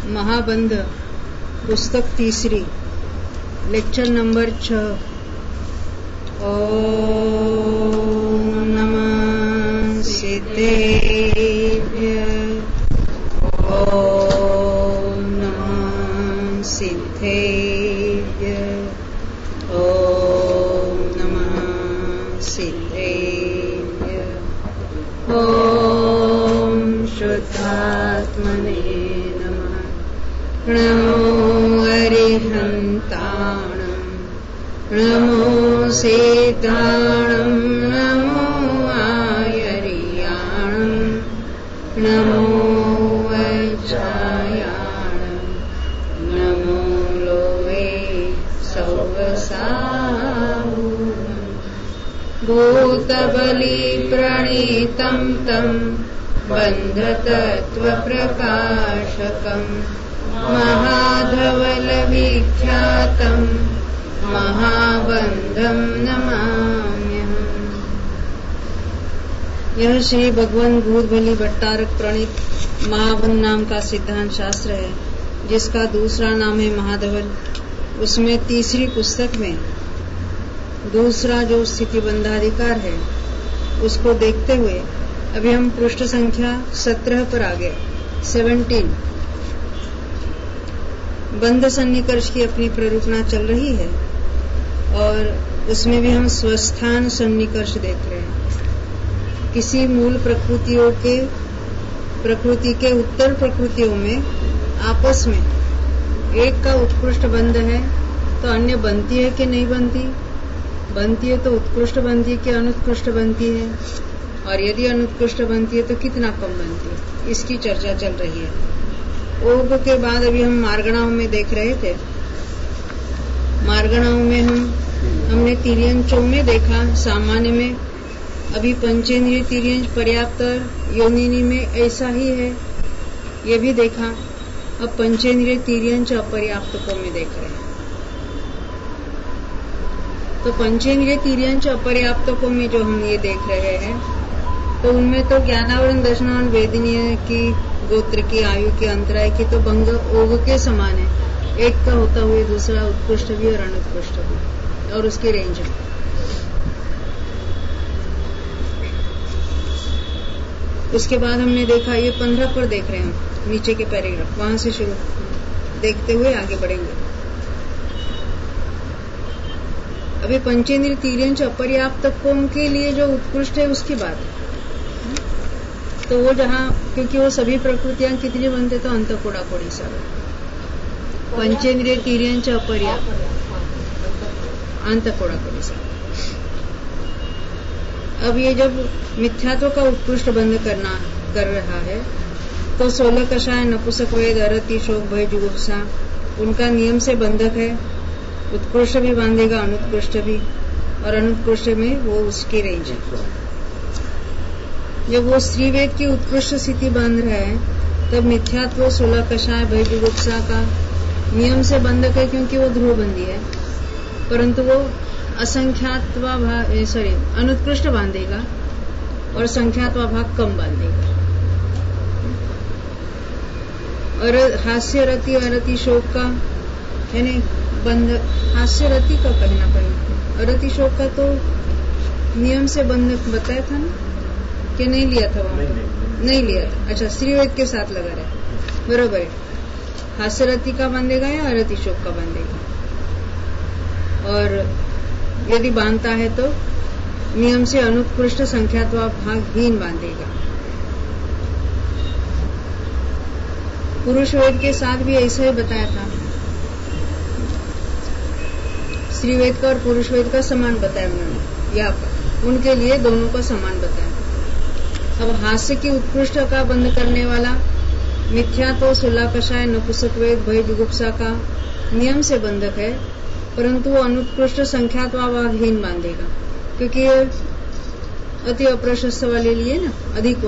महाबंध पुस्तक तीसरी, lecture number 6। ओम नमः सिद्धेभ्य, ओम नमः सिद्धेभ्य, ओम नमः सिद्धेभ्य, ओम शुद्धात्मने नमः। नमो अरिहन्ताणं, नमो सेताणं, नमो आयर्याणं, नमो वज्रायाणं, नमो लोवे सौवसाहुं। भूतबलिप्रणीतं तं बन्धतत्त्वप्रकाशकं महाधवलविख्यातं महाबंधं नमाम्यहम्। यह श्री भगवान भूतबली भट्टारक प्रणीत महाबंध नाम का सिद्धांत शास्त्र है, जिसका दूसरा नाम है महाधवल। उसमें तीसरी पुस्तक में दूसरा जो स्थितिबंधाधिकार है उसको देखते हुए अभी हम पृष्ठ संख्या 17 पर आ गए। 17 बंध सन्निकर्ष की अपनी प्ररूपणा चल रही है और उसमें भी हम स्वस्थान सन्निकर्ष देख रहे हैं। किसी मूल प्रकृति के उत्तर प्रकृतियों में आपस में एक का उत्कृष्ट बंध है तो अन्य बनती है कि नहीं बनती, बनती है तो उत्कृष्ट बनती है कि अनुत्कृष्ट बनती है, और यदि अनुत्कृष्ट बनती है तो कितना कम बनती है, इसकी चर्चा चल रही है। ओग के बाद अभी हम मार्गणाओं में देख रहे थे। मार्गणाओं में हमने तिर्यंचों में देखा, सामान्य में अभी पंचेंद्रिय तिर्यंच पर्याप्त, योनिनी में ऐसा ही है, ये भी देखा। अब पंचेंद्रिय तिर्यंच अपर्याप्तकों में देख रहे हैं। तो पंचेंद्रिय तिर्यंच अपर्याप्तकों में जो हम ये देख रहे हैं, तो उनमें तो ज्ञानावरण दर्शनावरण वेदनीय की, गोत्र की, आयु की, अंतराय की तो भंग ओग के समान है। एक का होता हुए दूसरा उत्कृष्ट भी और अनुत्कृष्ट भी, और उसकी रेंज में। उसके बाद हमने देखा, ये 15 पर देख रहे हैं हम, नीचे के पैराग्राफ, वहां से शुरू देखते हुए आगे बढ़ेंगे। अभी पंचेंद्रिय तिर्यंच अपर्याप्तकों के लिए जो उत्कृष्ट है उसकी बात है। तो वो जहाँ, क्योंकि वो सभी प्रकृतियां कितनी बनते तो अंतकोड़ा कोड़ी सब पंचेंद्रिय तिर्यंच अपर्याप्त, अंतकोड़ा कोड़ी सब। अब ये जब मिथ्यात्व का उत्कृष्ट बंध कर रहा है तो 16 कषाय, नपुंसक वेद, अरति, शोक, भय, जुगुप्सा उनका नियम से बंधक है। उत्कृष्ट भी बांधेगा, अनुत्कृष्ट भी, और अनुत्कृष्ट में वो उसकी रेंज है। जब वो स्त्री वेद की उत्कृष्ट स्थिति बांध रहा है तब मिथ्यात्व, 16 कषाय, भय, जुगुप्सा का नियम से बंधक है, क्योंकि वो ध्रुवबंदी है, परंतु वो अनुत्कृष्ट बांधेगा और संख्यात्वा भाग कम बांधेगा। और हास्य रति, अरति, शोक का यानी बंध, हास्य रति का कहना पड़ेगा, अरति शोक का तो नियम से बंधक बताया था ना, कि नहीं लिया था वहां, नहीं लिया था। अच्छा, स्त्रीवेद के साथ लगा रहा है, बरोबर है। हास्य रति का बांधेगा या अरति शोक का बांधेगा, और यदि बांधता है तो नियम से अनुत्कृष्ट संख्यात्वा भागहीन बांधेगा। पुरुष वेद के साथ भी ऐसा ही बताया था, स्त्री वेद का और पुरुष वेद का समान बताया उन्होंने यहाँ पर, उनके लिए दोनों का समान बताया। अब हास्य की उत्कृष्ट का बंध करने वाला मिथ्यात्व, 16 कषाय, नपुंसक वेद, भय, जुगुप्सा का नियम से बंधक है, परंतु वो अनुत्कृष्ट संख्यात्वाहीन बांधेगा, क्योंकि अति अप्रशस्त वाले लिए ना अधिक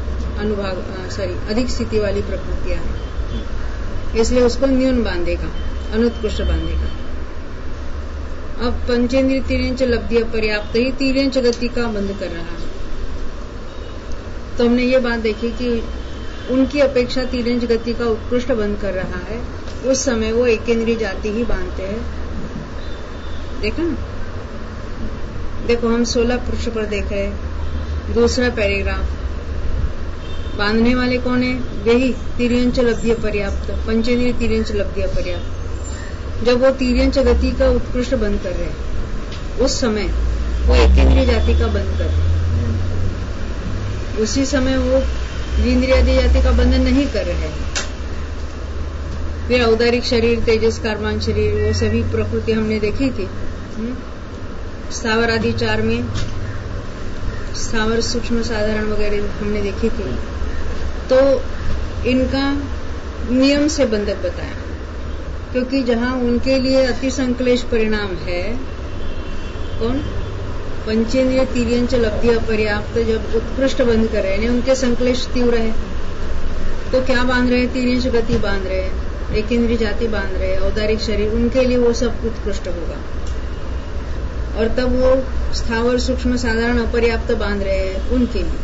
अधिक स्थिति वाली प्रकृतियां है, इसलिए उसको न्यून बांधेगा, अनुत्कृष्ट बांधेगा। अब पंचेंद्रिय तिर्यंच लब्धि पर्याप्त ही तिर्यंच गति का बंध कर रहा है। तो हमने ये बात देखी कि उनकी अपेक्षा तिर्यंच गति का उत्कृष्ट बंध कर रहा है, उस समय वो एकेंद्रीय जाति ही बांधते हैं। देखा ना, देखो हम 16 पृष्ठ पर देख रहे हैं, दूसरा पैराग्राफ। बांधने वाले कौन है? यही तिर्यंच लब्धि पर्याप्त, पंचेंद्रिय तिर्यंच लब्धि पर्याप्त। जब वो तिर्यंच गति का उत्कृष्ट बंध कर रहे हैं, उस समय वो एकेंद्रीय जाति का बंध कर रहे हैं। उसी समय वो इंद्रियादि जाति का बंधन नहीं कर रहे हैं। फिर औदारिक शरीर, तेजस कारमान शरीर, वो सभी प्रकृति हमने देखी थी। स्थावर आदि 4 में स्थावर, सूक्ष्म, साधारण वगैरह हमने देखी थी। तो इनका नियम से बंधक बताया, क्योंकि जहां उनके लिए अति संक्लेश परिणाम है, कौन? पंचेंद्रिय तिर्यंच लब्धि अपर्याप्त जब उत्कृष्ट बंध कर रहे हैं, उनके संक्लेश तीव्र है, तो क्या बांध रहे हैं? तिर्यंच गति बांध रहे हैं, एकेंद्रीय जाति बांध रहे हैं, औदारिक शरीर, उनके लिए वो सब उत्कृष्ट होगा। और तब वो स्थावर, सूक्ष्म, साधारण अपर्याप्त बांध रहे हैं, उनके लिए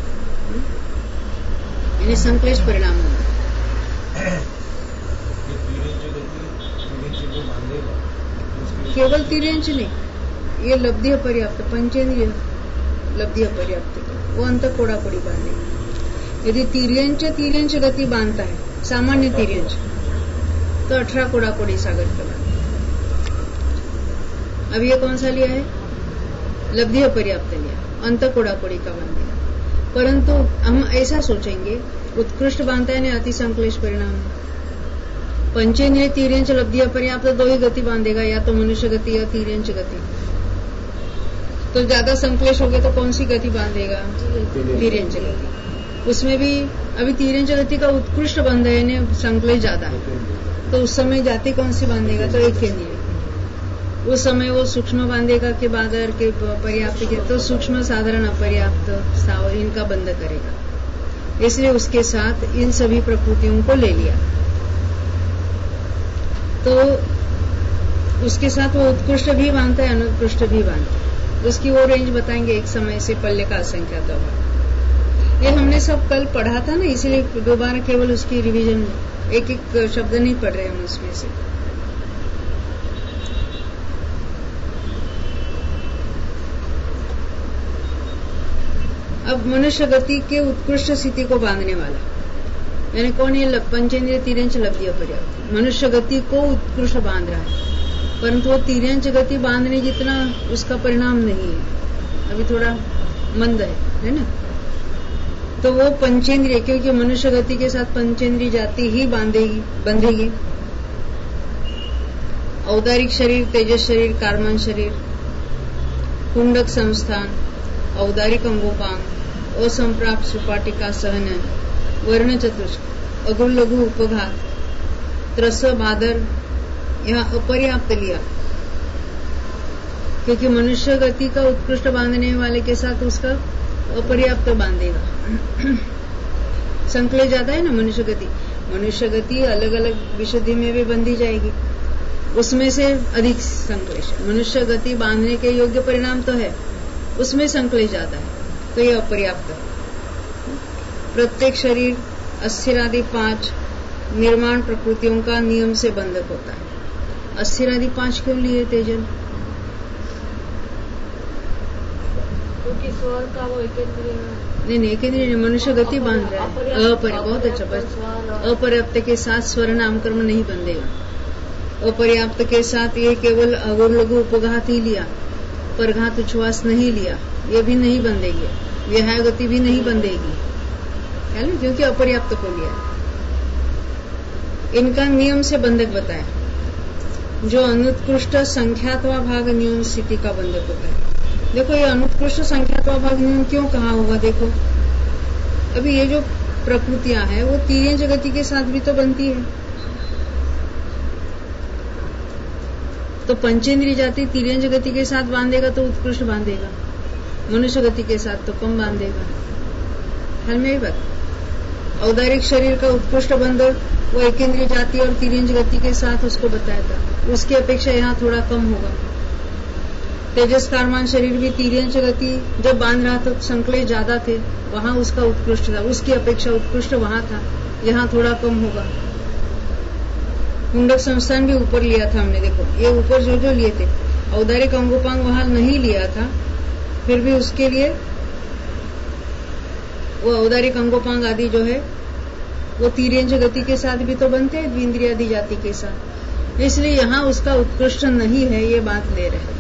यानी संक्लेश परिणाम होगा। केवल तिर्यंच नहीं, ये लब्धि अपर्याप्त, पंचेंद्रिय लब्धि अपर्याप्त, वो अंत कोड़ाकोड़ी बांधे। यदि तिर्यंच गति बांधता है, सामान्य तिर्यंच, तो 18 कोड़ाकोड़ी सागर का बांधे। अब ये कौन सा लिया है? लब्धि अपर्याप्त लिया, अंत कोड़ाकोड़ी का बांधेगा। परंतु हम ऐसा सोचेंगे, उत्कृष्ट बांधता है ने अति संक्लेश परिणाम। पंचेंद्रिय तिर्यंच लब्धि अपर्याप्त 2 ही गति बांधेगा, या तो मनुष्य गति या तिर्यंच गति। तो ज्यादा संक्लेश हो गया तो कौन सी गति बांधेगा? तिर्यंच गति। उसमें भी अभी तिर्यंच गति का उत्कृष्ट बंध है ने संक्लेश ज्यादा है, तो उस समय जाति कौन सी बांधेगा? तो एकेंद्रीय। उस समय वो सूक्ष्म बांधेगा के बादर के पर्याप्त के, तो सूक्ष्म, साधारण, अपर्याप्त, स्थावर, इनका बंध करेगा। इसलिए उसके साथ इन सभी प्रकृतियों को ले लिया। तो उसके साथ वो उत्कृष्ट भी बांधता है, अनुत्कृष्ट भी बांधता है। उसकी वो रेंज बताएंगे एक समय से, पल्ले का असंख्यात अभाव। ये हमने सब कल पढ़ा था ना, इसीलिए दोबारा केवल उसकी रिवीजन, एक एक शब्द नहीं पढ़ रहे हम उसमें से। अब मनुष्य गति के उत्कृष्ट स्थिति को बांधने वाला यानी कौन? ये पंचेंद्रिय तिर्यंच लब्धि अपर्याप्त मनुष्य गति को उत्कृष्ट बांध रहा है, परंतु वो तिर्यंच गति बांधने जितना उसका परिणाम नहीं है, अभी थोड़ा मंद है ना। तो वो पंचेंद्रिय, क्योंकि मनुष्य गति के साथ पंचेंद्रिय जाति ही बंधेगी। औदारिक शरीर, तेजस शरीर, कारमान शरीर, कुंडक संस्थान, औदारिक अंगोपांग, असंप्राप्त सुपाटिका सहन, वर्ण चतुष्क, अगुर लघु उपघात, त्रस, बादर, यहाँ अपर्याप्त लिया, क्योंकि मनुष्य गति का उत्कृष्ट बांधने वाले के साथ उसका अपर्याप्त बांधेगा। संक्लेश ज्यादा है ना मनुष्य गति। मनुष्य गति अलग अलग विशुद्धि में भी बंधी जाएगी, उसमें से अधिक संक्लेश। मनुष्य गति बांधने के योग्य परिणाम तो है, उसमें संक्लेश ज्यादा है, तो ये अपर्याप्त है। प्रत्येक शरीर अस्थिरादि 5 निर्माण प्रकृतियों का नियम से बंधक होता है। अस्थिरादि 5 क्यों लिए तेजन? क्योंकि स्वर का वो एकेंद्रीय नहीं, एकेंद्रीय मनुष्य गति बांध रहा है। बहुत अच्छा, बस अपर्याप्त के साथ स्वर नामकर्म नहीं बंधेगा। अपर्याप्त के साथ ये केवल अगुर लघु उपघात ही लिया, परघात उच्छ्वास नहीं लिया, ये भी नहीं बंधेगी। विहाय गति भी नहीं बंधेगी, है ना, क्योंकि अपर्याप्त को लिया। इनका नियम से बंधक बताया, जो अनुत्कृष्ट संख्यात्वा भाग न्यून स्थिति का बंधक होता है। देखो ये अनुत्कृष्ट संख्यात्वा भाग न्यून क्यों कहा होगा? देखो अभी ये जो प्रकृतियां हैं वो तिर्यंच गति के साथ भी तो बनती है, तो पंचेंद्रिय जाति तिर्यंच गति के साथ बांधेगा तो उत्कृष्ट बांधेगा, मनुष्य गति के साथ तो कम बांधेगा। हल में ही बात। औदारिक शरीर का उत्कृष्ट बंध वो एकेंद्रीय जाति और तिर्यंच गति के साथ उसको बताया था, उसकी अपेक्षा यहाँ थोड़ा कम होगा। तेजस कारमान शरीर भी तिर्यंच गति जब बांध रहा था तो संक्लेश ज्यादा थे, वहां उसका उत्कृष्ट था, उसकी अपेक्षा उत्कृष्ट वहां था, यहाँ थोड़ा कम होगा। मुंडक संस्थान भी ऊपर लिया था हमने, देखो ये ऊपर जो लिए थे, औदारिक अंगोपांग वहां नहीं लिया था, फिर भी उसके लिए वो औदारिक अंगोपांग आदि जो है वो तिर्यंच गति के साथ भी तो बनते हैं, द्विंद्रियादि जाति के साथ, इसलिए यहाँ उसका उत्कृष्ट नहीं है, ये बात ले रहे।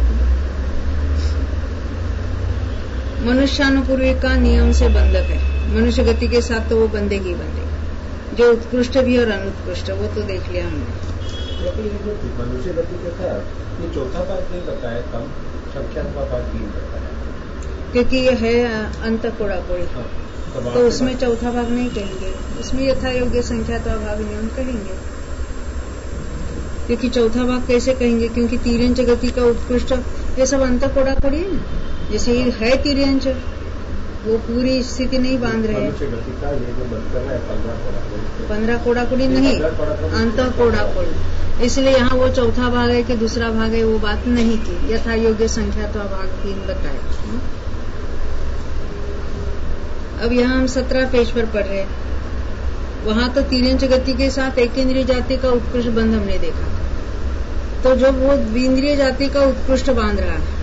मनुष्यानुपूर्वी का नियम से बंधक है, मनुष्य गति के साथ तो वो बंधेगी बंधेगी, जो उत्कृष्ट भी और अनुत्कृष्ट वो तो देख लिया हमने। मनुष्य गति के साथ ये चौथा भाग नहीं बताया, कम संख्यात्मक भाग भी बताया, क्योंकि ये है अंत कोड़ा कोड़ी, तो उसमें चौथा भाग नहीं कहेंगे, उसमें यथा योग्य संख्यात्मक भाग नियम कहेंगे। क्योंकि चौथा भाग कैसे कहेंगे, क्योंकि तिर्यंच गति का उत्कृष्ट ये सब अंत कोड़ा कोड़ी है ना, जैसे ये है तिर्यंच, वो पूरी स्थिति नहीं बांध रहे हैं। 15 कोड़ा कोड़ी नहीं, अंत कोड़ा कोड़ी, इसलिए यहाँ वो चौथा भाग है कि दूसरा भाग है वो बात नहीं की, यथा योग्य संख्यात्मक भाग 3 बताए। अब यहाँ हम 17 पेज पर पढ़ रहे हैं, वहां तो तिर्यंच गति के साथ एकेंद्रिय जाति का उत्कृष्ट बंध हमने देखा, तो जब वो द्विंद्रिय जाति का उत्कृष्ट बांध रहा है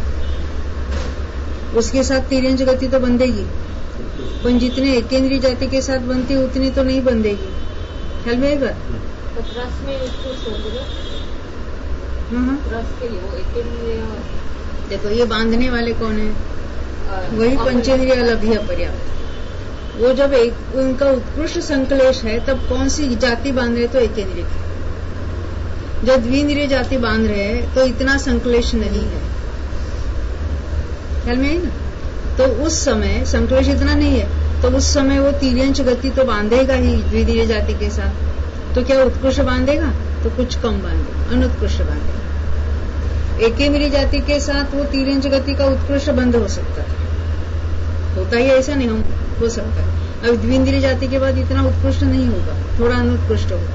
उसके साथ तिर्यंच गति तो बंधेगी, पर जितने एकेंद्रिय जाति के साथ बनती उतनी तो नहीं बंधेगी। ख्याल में आएगा? तो रस में उत्कृष्ट होगी ना, हाँ, रस के लिए वो एकेंद्रिय। देखो ये बांधने वाले कौन है, वही पंचेंद्रिय लभ्य पर्याप्त। वो जब एक उनका उत्कृष्ट संकलेश है तब कौन सी जाति बांध रहे, तो एकेंद्रिय की। जब द्विंद्रिय जाति बांध रहे हैं तो इतना संकलेश नहीं है, ख्याल में है ना, तो उस समय संकलेश इतना नहीं है, तो उस समय वो तिर्यंच गति तो बांधेगा ही द्विंद्रिय जाति के साथ, तो क्या उत्कृष्ट बांधेगा, तो कुछ कम बांधेगा, अनुत्कृष्ट बांधेगा। एकेंद्रिय जाति के साथ वो तिर्यंच गति का उत्कृष्ट बंध हो सकता है, होता ही ऐसा नहीं हो सकता है। अब द्विंद्रिय जाति के बाद इतना उत्कृष्ट नहीं होगा, थोड़ा अनुत्कृष्ट होगा।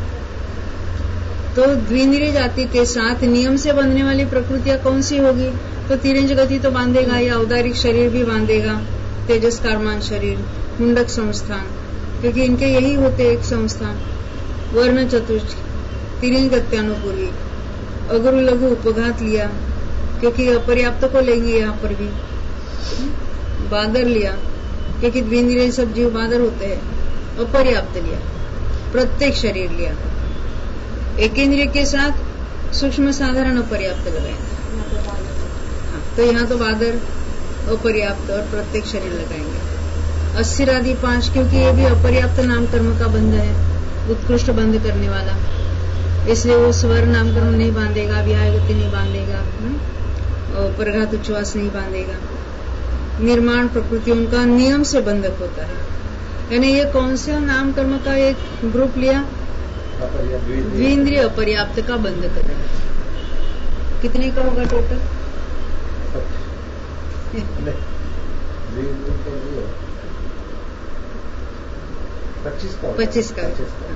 तो द्विंद्रिय जाति के साथ नियम से बंधने वाली प्रकृतियां कौन सी होगी, तो तिर्यंच गति तो बांधेगा, या औदारिक शरीर भी बांधेगा, तेजस कार्मान शरीर, मुंडक संस्थान, क्योंकि इनके यही होते एक संस्थान। वर्ण चतुष्ट, तिर्यंच गत्यानुपूर्वी, अगुरु लघु उपघात लिया, क्योंकि अपर्याप्त को लेंगे यहाँ पर भी। बादर लिया, क्योंकि द्विंद्रिय सब जीव बादर होते हैं, अपर्याप्त लिया। प्रत्येक शरीर लिया, एकेंद्रिय के साथ सूक्ष्म साधारण अपर्याप्त लगाएंगे। तो यहाँ तो बादर, अपर्याप्त और प्रत्येक शरीर लगाएंगे। अस्थिर आदि 5, क्योंकि ये भी अपर्याप्त नामकर्म का बंध है, उत्कृष्ट बंध करने वाला, इसलिए वो स्वर नामकर्म नहीं बांधेगा, व्याहगति नहीं बांधेगा, और परघात उच्छ्वास नहीं बांधेगा। निर्माण प्रकृतियों का नियम से बंधक होता है, यानी ये कौन से नामकर्म का एक ग्रुप लिया, द्विंद्रिय अपर्याप्त का बंध करेगा। कितने का होगा टोटल? 25 का।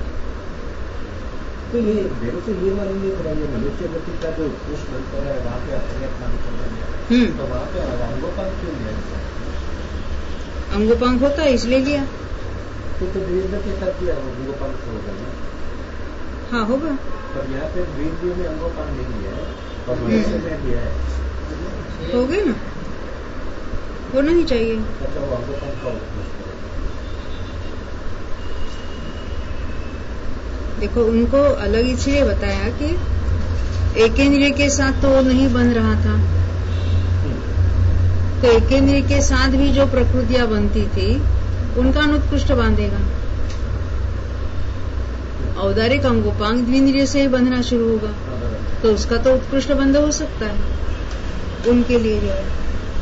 तो ये देखो से ये मानेंगे मनुष्य गति का जो उत्कृष्ट बनता है वहाँ पे अपर्याप्त नामकर्म, तो वहाँ पे अंगोपांग क्यों लिया? अंगोपांग होता है इसलिए लिया, तो द्विंद्रिय के साथ दिया अंगोपांग से होगा ना? हाँ होगा, पर यहाँ पे द्विंद्रिय में अंगोपांग नहीं दिया है और मनुष्य में दिया है, हो गए ना, होना ही चाहिए। अच्छा वो अंगोपांग का उत्कृष्ट। देखो उनको अलग इसलिए बताया कि एकेंद्रिय के साथ तो वो नहीं बन रहा था, तो एकेंद्रिय के साथ भी जो प्रकृतियां बनती थी उनका अनुत्कृष्ट बांधेगा। औदारिक अंगोपांग द्विंद्रिय से ही बंधना शुरू होगा, तो उसका तो उत्कृष्ट बंध हो सकता है उनके लिए जो है।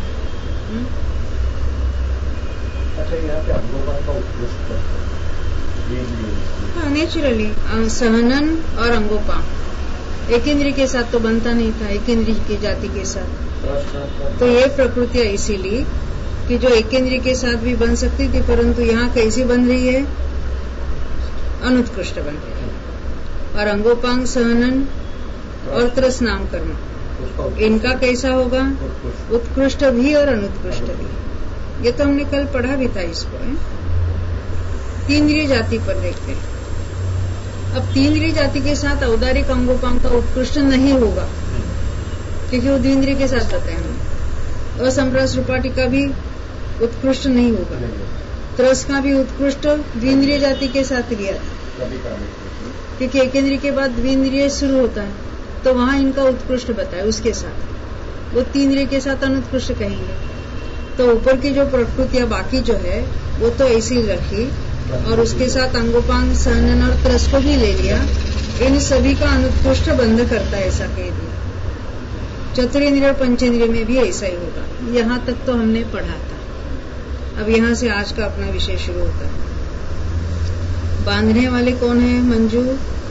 अच्छा यहाँ पे अंगोपांग का उत्कृष्ट हाँ नेचुरली सहनन और अंगोपांग एकेंद्रिय के साथ तो बनता नहीं था, एकेंद्रिय की जाति के साथ। तो ये प्रकृतियां इसीलिए कि जो एकेंद्रिय के साथ भी बन सकती थी, परंतु यहाँ कैसी बन रही है, अनुत्कृष्ट बन रही है। और अंगोपांग सहनन और त्रस नाम कर्म, इनका कैसा होगा, उत्कृष्ट भी और अनुत्कृष्ट भी। ये तो हमने कल पढ़ा भी था इसको है? तीन्द्रिय जाति पर देखते हैं। अब तीन्द्रिय जाति के साथ औदारिक अंगोपांग का उत्कृष्ट नहीं होगा, क्योंकि वो द्विंद्रिय के साथ बताया हमने। असंप्रास रूपाटी का भी उत्कृष्ट नहीं होगा, त्रस का भी उत्कृष्ट द्विंद्रिय जाति के साथ लिया था, क्योंकि एकेंद्रिय के बाद द्विंद्रिय शुरू होता है, तो वहां इनका उत्कृष्ट बताया। उसके साथ वो तीन्द्रिय के साथ अनुत्कृष्ट कहेंगे। तो ऊपर की जो प्रकृतियां बाकी जो है वो तो ऐसी ही रखी, और उसके साथ अंगोपांग, सहनन और त्रस को भी ले लिया। इन सभी का अनुत्कृष्ट बंध करता है, ऐसा कह दिया। चतुरेंद्रिय और पंचेंद्रिय में भी ऐसा ही होगा। यहाँ तक तो हमने पढ़ा था। अब यहाँ से आज का अपना विषय शुरू होता है। बांधने वाले कौन है मंजू?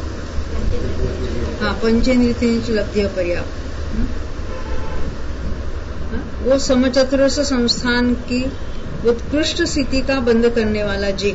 हाँ, पंचेंद्रिय लब्धि पर्याप्त। वो समचतुरस संस्थान की उत्कृष्ट स्थिति का बंध करने वाला जीव।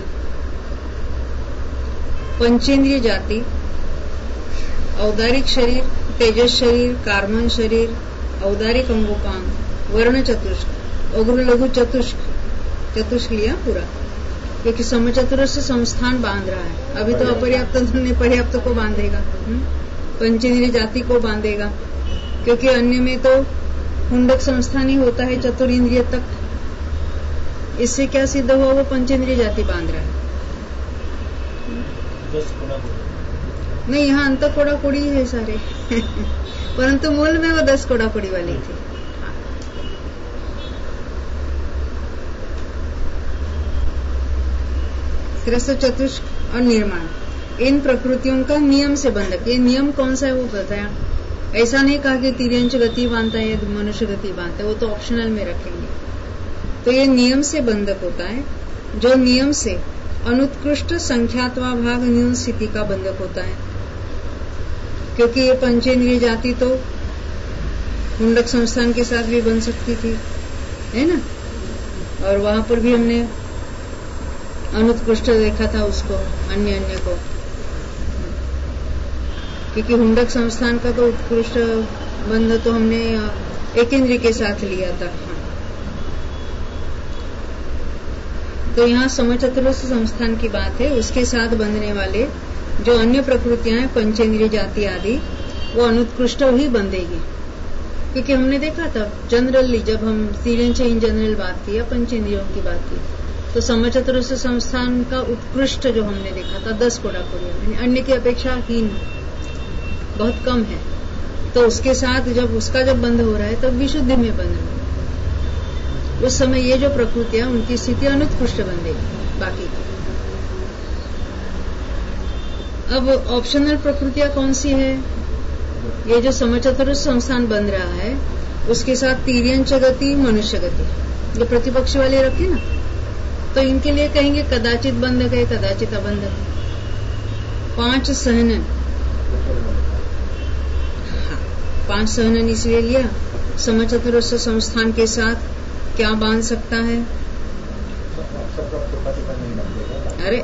पंचेंद्रिय जाति, औदारिक शरीर, तेजस शरीर, कार्मन शरीर, औदारिक अंगोपांग, वर्ण चतुष्क, अग्र लघु चतुष्क लिया पूरा, क्योंकि समचतुरस संस्थान बांध रहा है। अभी तो अपर्याप्त ने पर्याप्त को बांधेगा, पंचेंद्रिय जाति को बांधेगा, क्योंकि अन्य में तो हुंडक संस्थान ही होता है चतुरिंद्रिय तक। इससे क्या सिद्ध हुआ? वो पंचेंद्रिय जाति बांध रहा है। नहीं, यहाँ अंत कोड़ा कोड़ी है सारे परंतु मूल में वो 10 कोड़ा कोड़ी वाली थी। त्रस, चतुष्क और निर्माण, इन प्रकृतियों का नियम से बंधक। ये नियम कौन सा है वो बताया। ऐसा नहीं कहा कि तिर्यंच गति बांधता है या मनुष्य गति बांधता है, वो तो ऑप्शनल में रखेंगे। तो ये नियम से बंधक होता है, जो नियम से अनुत्कृष्ट संख्यात्वा भाग न्यून स्थिति का बंधक होता है, क्योंकि ये पंचेंद्रिय जाति तो मुंडक संस्थान के साथ भी बन सकती थी, है ना। और वहां पर भी हमने अनुत्कृष्ट देखा था उसको, अन्य को, क्योंकि हुंडक संस्थान का तो उत्कृष्ट बंध तो हमने एकेंद्रिय के साथ लिया था। तो यहाँ समचतुरस संस्थान की बात है, उसके साथ बंधने वाले जो अन्य प्रकृतियां हैं, पंचेंद्रिय जाति आदि, वो अनुत्कृष्ट ही बंधेगी। क्योंकि हमने देखा था जनरली, जब हम तिर्यंच इन जनरल बात की या पंचेंद्रियों की बात की, तो समचतुरस संस्थान का उत्कृष्ट जो हमने देखा था 10 कोड़ा कोड़ी, अन्य की अपेक्षा हीन, बहुत कम है। तो उसके साथ उसका जब बंध हो रहा है तब विशुद्धि में बंध रहा है। उस समय ये जो प्रकृतियां, उनकी स्थिति अनुत्कृष्ट बंधेगी बाकी की। अब ऑप्शनल प्रकृतियां कौन सी है? ये जो समचतुरस संस्थान बन रहा है, उसके साथ तिर्यंच गति, मनुष्य गति, ये प्रतिपक्ष वाले रखे ना, तो इनके लिए कहेंगे कदाचित बंधक है, कदाचित अबंधक है। 5 सहनन, 5 सहनन इसलिए लिया, समचतुरस संस्थान के साथ क्या बांध सकता है? अरे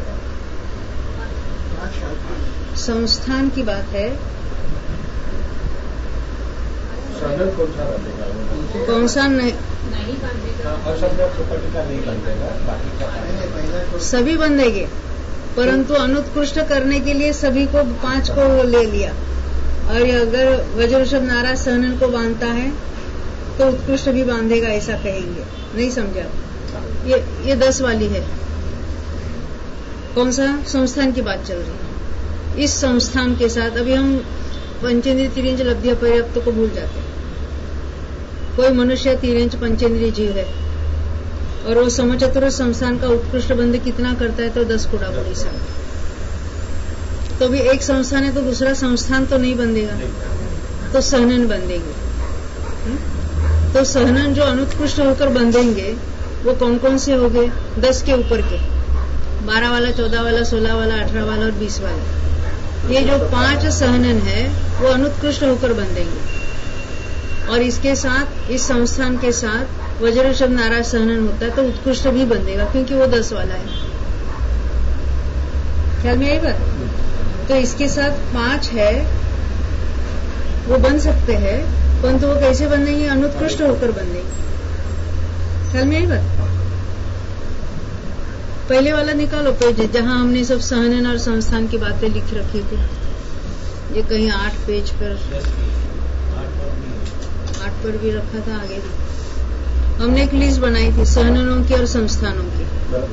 संस्थान की बात है, कौन सा नहीं, सभी बंधेंगे, परंतु अनुत्कृष्ट करने के लिए सभी को 5 को ले लिया। और अगर वज्रषभ नाराज सहनन को बांधता है तो उत्कृष्ट भी बांधेगा, ऐसा कहेंगे। नहीं समझा? ये 10 वाली है। कौन सा संस्थान की बात चल रही है? इस संस्थान के साथ अभी हम पंचेंद्रिय तिर्यंच लब्धि पर्याप्त को भूल जाते हैं। कोई मनुष्य तिर्यंच पंचेंद्रिय जीव है और वो समचतुरस संस्थान का उत्कृष्ट बंध कितना करता है? तो 10 कोड़ा कोड़ी सा। तो भी एक संस्थान है तो दूसरा संस्थान तो नहीं बंधेगा, तो सहनन बंधेगी। तो सहनन जो अनुत्कृष्ट होकर बंधेंगे वो कौन कौन से हो गए? 10 के ऊपर के, 12 वाला, 14 वाला, 16 वाला, 18 वाला और 20 वाला। ये जो 5 सहनन है वो अनुत्कृष्ट होकर बंधेंगे। और इसके साथ, इस संस्थान के साथ वज्रषभ नाराज सहनन होता है तो उत्कृष्ट भी बंधेगा, क्योंकि वो 10 वाला है। ख्याल में आई बात? तो इसके साथ 5 है, वो बन सकते हैं, परंतु वो कैसे बंधेंगे? अनुत्कृष्ट होकर बंधेंगे। ख्याल में आई बात? पहले वाला निकालो पेज, जहाँ हमने सब सहनन और संस्थान की बातें लिख रखी थी। ये कहीं 8 पेज पर, 8 पर भी रखा था, आगे भी हमने एक लिस्ट बनाई थी सहननों की और संस्थानों की।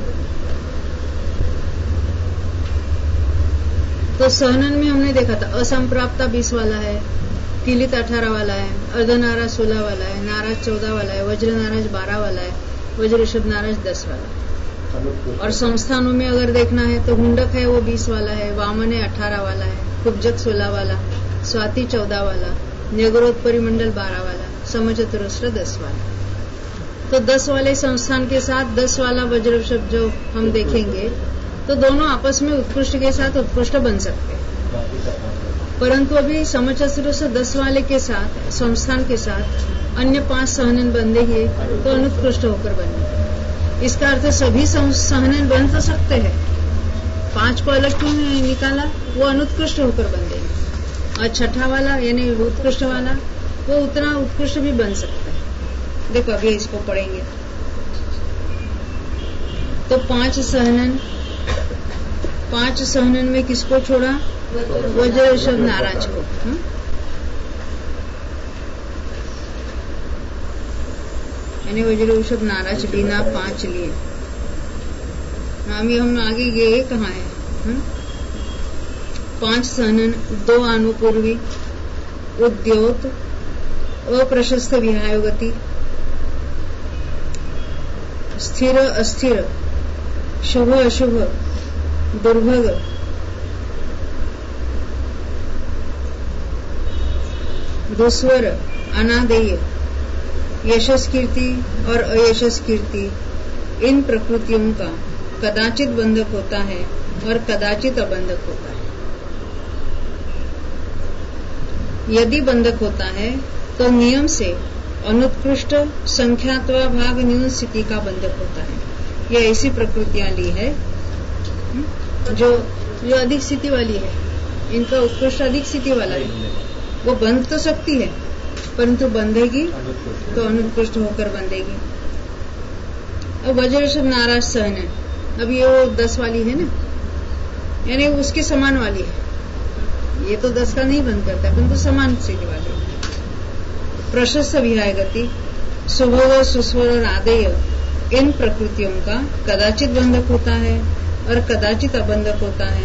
तो सहनन में हमने देखा था असंप्राप्ता 20 वाला है, किलित 18 वाला है, अर्धनाराज 16 वाला है, नाराज 14 वाला है, वज्र नाराज 12 वाला है, वज्र ऋषभ नाराज 10 वाला। और संस्थानों में अगर देखना है तो हुंडक है वो 20 वाला है, वामन है 18 वाला है, कुब्जक 16 वाला, स्वाति 14 वाला, न्यगरोध परिमंडल 12 वाला, समचतुरस्र 10 वाला। तो 10 वाले संस्थान के साथ 10 वाला वज्र ऋषभ जो हम देखेंगे तो दोनों आपस में उत्कृष्ट के साथ उत्कृष्ट बन सकते हैं। परंतु अभी समचतुरस्र 10 वाले के साथ संस्थान के साथ अन्य 5 सहनन बंधेंगे तो अनुत्कृष्ट होकर बनेंगे। इसका अर्थ सभी सहनन बन तो सकते हैं, 5 को अलग क्यों निकाला, वो अनुत्कृष्ट होकर बंधेंगे। और छठा वाला यानी उत्कृष्ट वाला वो उतना उत्कृष्ट भी बन सकता है। देखो अभी इसको पढ़ेंगे तो 5 सहनन में किसको छोड़ा, वज्र ऋषभ नाराज को। यानी वज्र ऋषभ नाराज बिना 5 लिए। अभी हम आगे ये कहाँ है, 5 सहनन, 2 अनुपूर्वी, उद्योत, अप्रशस्त विहायोगति, स्थिर अस्थिर, शुभ अशुभ, दुर्भग, दुस्वर, अनादेय, यशस कीर्ति और अयशस कीर्ति, इन प्रकृतियों का कदाचित बंधक होता है और कदाचित अबंधक होता है। यदि बंधक होता है तो नियम से अनुत्कृष्ट संख्यात्वा भाग न्यून स्थिति का बंधक होता है। यह ऐसी प्रकृतियां ली है जो अधिक स्थिति वाली है, इनका उत्कृष्ट अधिक स्थिति वाला है। वो बंध तो सकती है परंतु बंधेगी तो अनुत्कृष्ट होकर बंधेगी। अब वज्र ऋषभ नाराज सहनन, अब ये वो 10 वाली है ना, यानी उसके समान वाली है। ये तो 10 का नहीं बंद करता परंतु समान स्थिति वाली है। प्रशस्त विहाय गति, सुभोग, सुस्वर और आदेय, इन प्रकृतियों का कदाचित बंधक होता है और कदाचित अबंधक होता है।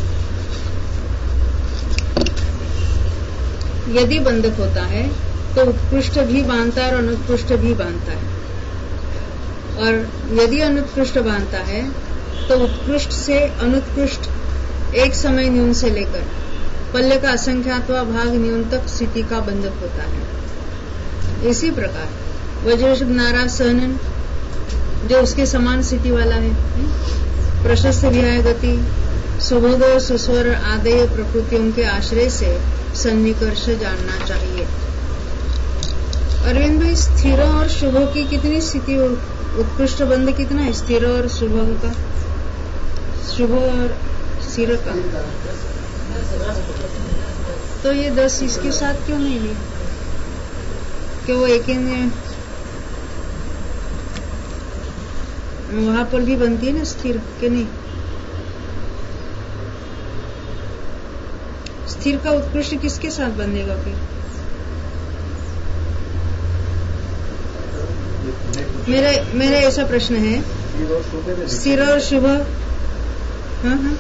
यदि बंधक होता है तो उत्कृष्ट भी बांधता है और अनुत्कृष्ट भी बांधता है, और यदि अनुत्कृष्ट बांधता है तो उत्कृष्ट से अनुत्कृष्ट एक समय न्यून से लेकर पल्ले का असंख्यात्वा भाग न्यून तक स्थिति का बंधक होता है। इसी प्रकार वज्र ऋषभ नाराज सहनन जो उसके समान स्थिति वाला है, प्रशस्त विहाय गति, सुभोग और सुस्वर आदेय प्रकृतियों के आश्रय से सन्निकर्ष जानना चाहिए। अरविंद भाई, स्थिर और शुभ की कितनी स्थिति, उत्कृष्ट बंध कितना है स्थिर और शुभ का, शुभ और स्थिर का? तो ये 10 इसके साथ क्यों नहीं ली? कि वो एक वहां पर भी बनती है ना स्थिर, के नहीं? स्थिर का उत्कृष्ट किसके साथ बंधेगा फिर? मेरा ऐसा प्रश्न है, स्थिर और शुभ। हाँ हाँ,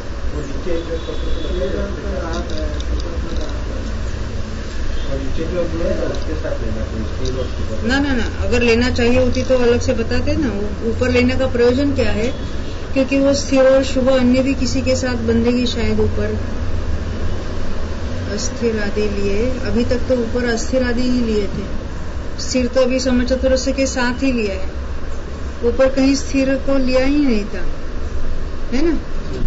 ना अगर लेना चाहिए होती तो अलग से बताते ना। ऊपर लेने का प्रयोजन क्या है? क्योंकि वो स्थिर और शुभ अन्य भी किसी के साथ बंधेगी शायद। ऊपर अस्थिर आदि लिए, अभी तक तो ऊपर अस्थिर आदि ही लिए थे। स्थिर तो अभी समचतुरस्र के साथ ही लिया है, ऊपर कहीं स्थिर को लिया ही नहीं था, है ना?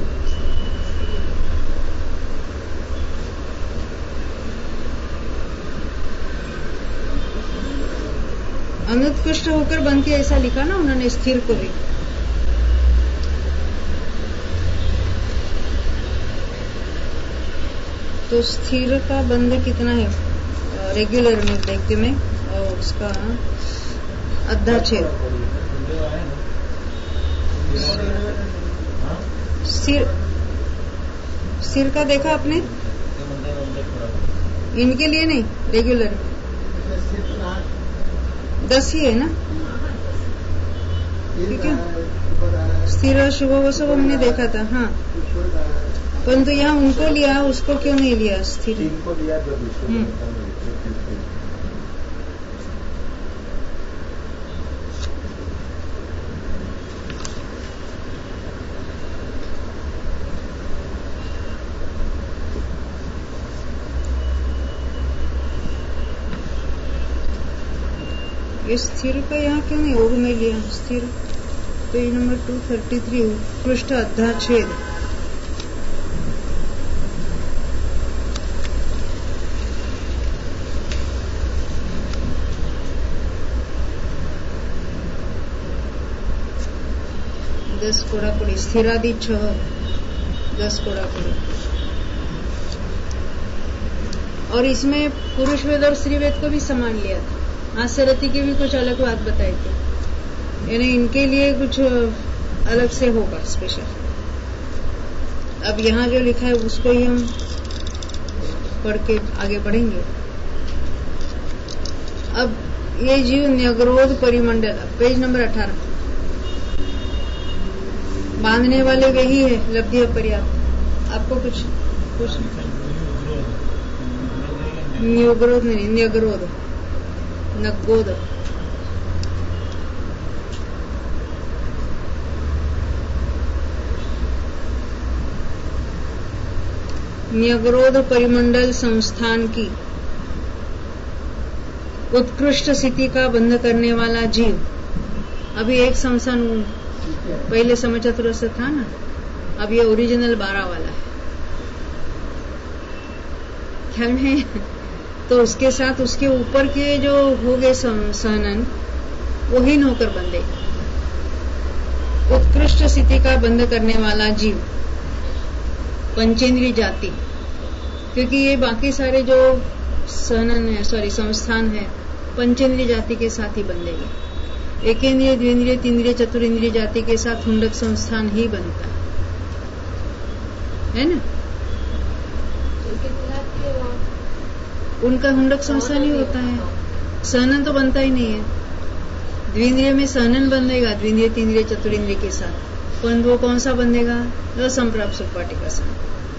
अनुत्कृष्ट होकर बनती है ऐसा लिखा ना उन्होंने स्थिर को भी। तो स्थिर का बंध कितना है रेगुलर में देखते में, और उसका अद्धा छेद सिर का देखा आपने? इनके लिए नहीं, रेगुलर 10 ही है ना? ठीक है, स्थिर और शुभ वो सब हमने देखा था। हाँ, परंतु यहाँ उनको लिया, उसको क्यों नहीं लिया? स्थिर इनको लिया जब इसको ये स्थिर का यहाँ क्यों नहीं ओघ में लिया? स्थिर पेज नंबर 233 पृष्ठ अध्याच्छेद। दस कोड़ापुड़ी स्थिरादि 6 10 कोड़ापुड़ी। और इसमें पुरुष वेद और स्त्री वेद को भी समान लिया था। हास्यरति की भी कुछ अलग बात बताई थी, यानी इनके लिए कुछ अलग से होगा स्पेशल। अब यहाँ जो लिखा है उसको ही हम पढ़ के आगे बढ़ेंगे। अब ये जीव न्यग्रोध परिमंडल, पेज नंबर 18, बांधने वाले वही है, लब्धि पर्याप्त। आपको कुछ न्यग्रोध नहीं, न्यग्रोध नग्गोद। न्यग्रोध परिमंडल संस्थान की उत्कृष्ट स्थिति का बंध करने वाला जीव। अभी एक संस्थान पहले समय चतुरस्र था ना, अब ये ओरिजिनल 12 वाला है, ख्याल में? तो उसके साथ उसके ऊपर के जो हो गए सहनन, वो हीन होकर बंधे। उत्कृष्ट स्थिति का बंध करने वाला जीव पंचेंद्रिय जाति, क्योंकि ये बाकी सारे जो सहनन है, संस्थान है, पंचेंद्रिय जाति के साथ ही बंधेगी। एकेंद्रिय, द्विंद्रिय, तीन्द्रिय, चतुरेंद्रिय जाति के साथ हुंडक संस्थान ही बनता है ना? उनका हुंडक संस्थान ही होता है, सहनन तो बनता ही नहीं है। द्विंद्रिय में सहनन बंधेगा, द्विंद्रिय, तीन्द्रिय, चतुरेंद्रिय के साथ, परंतु वो कौन सा बंधेगा? असंप्राप्त सुखवाटिका साथ।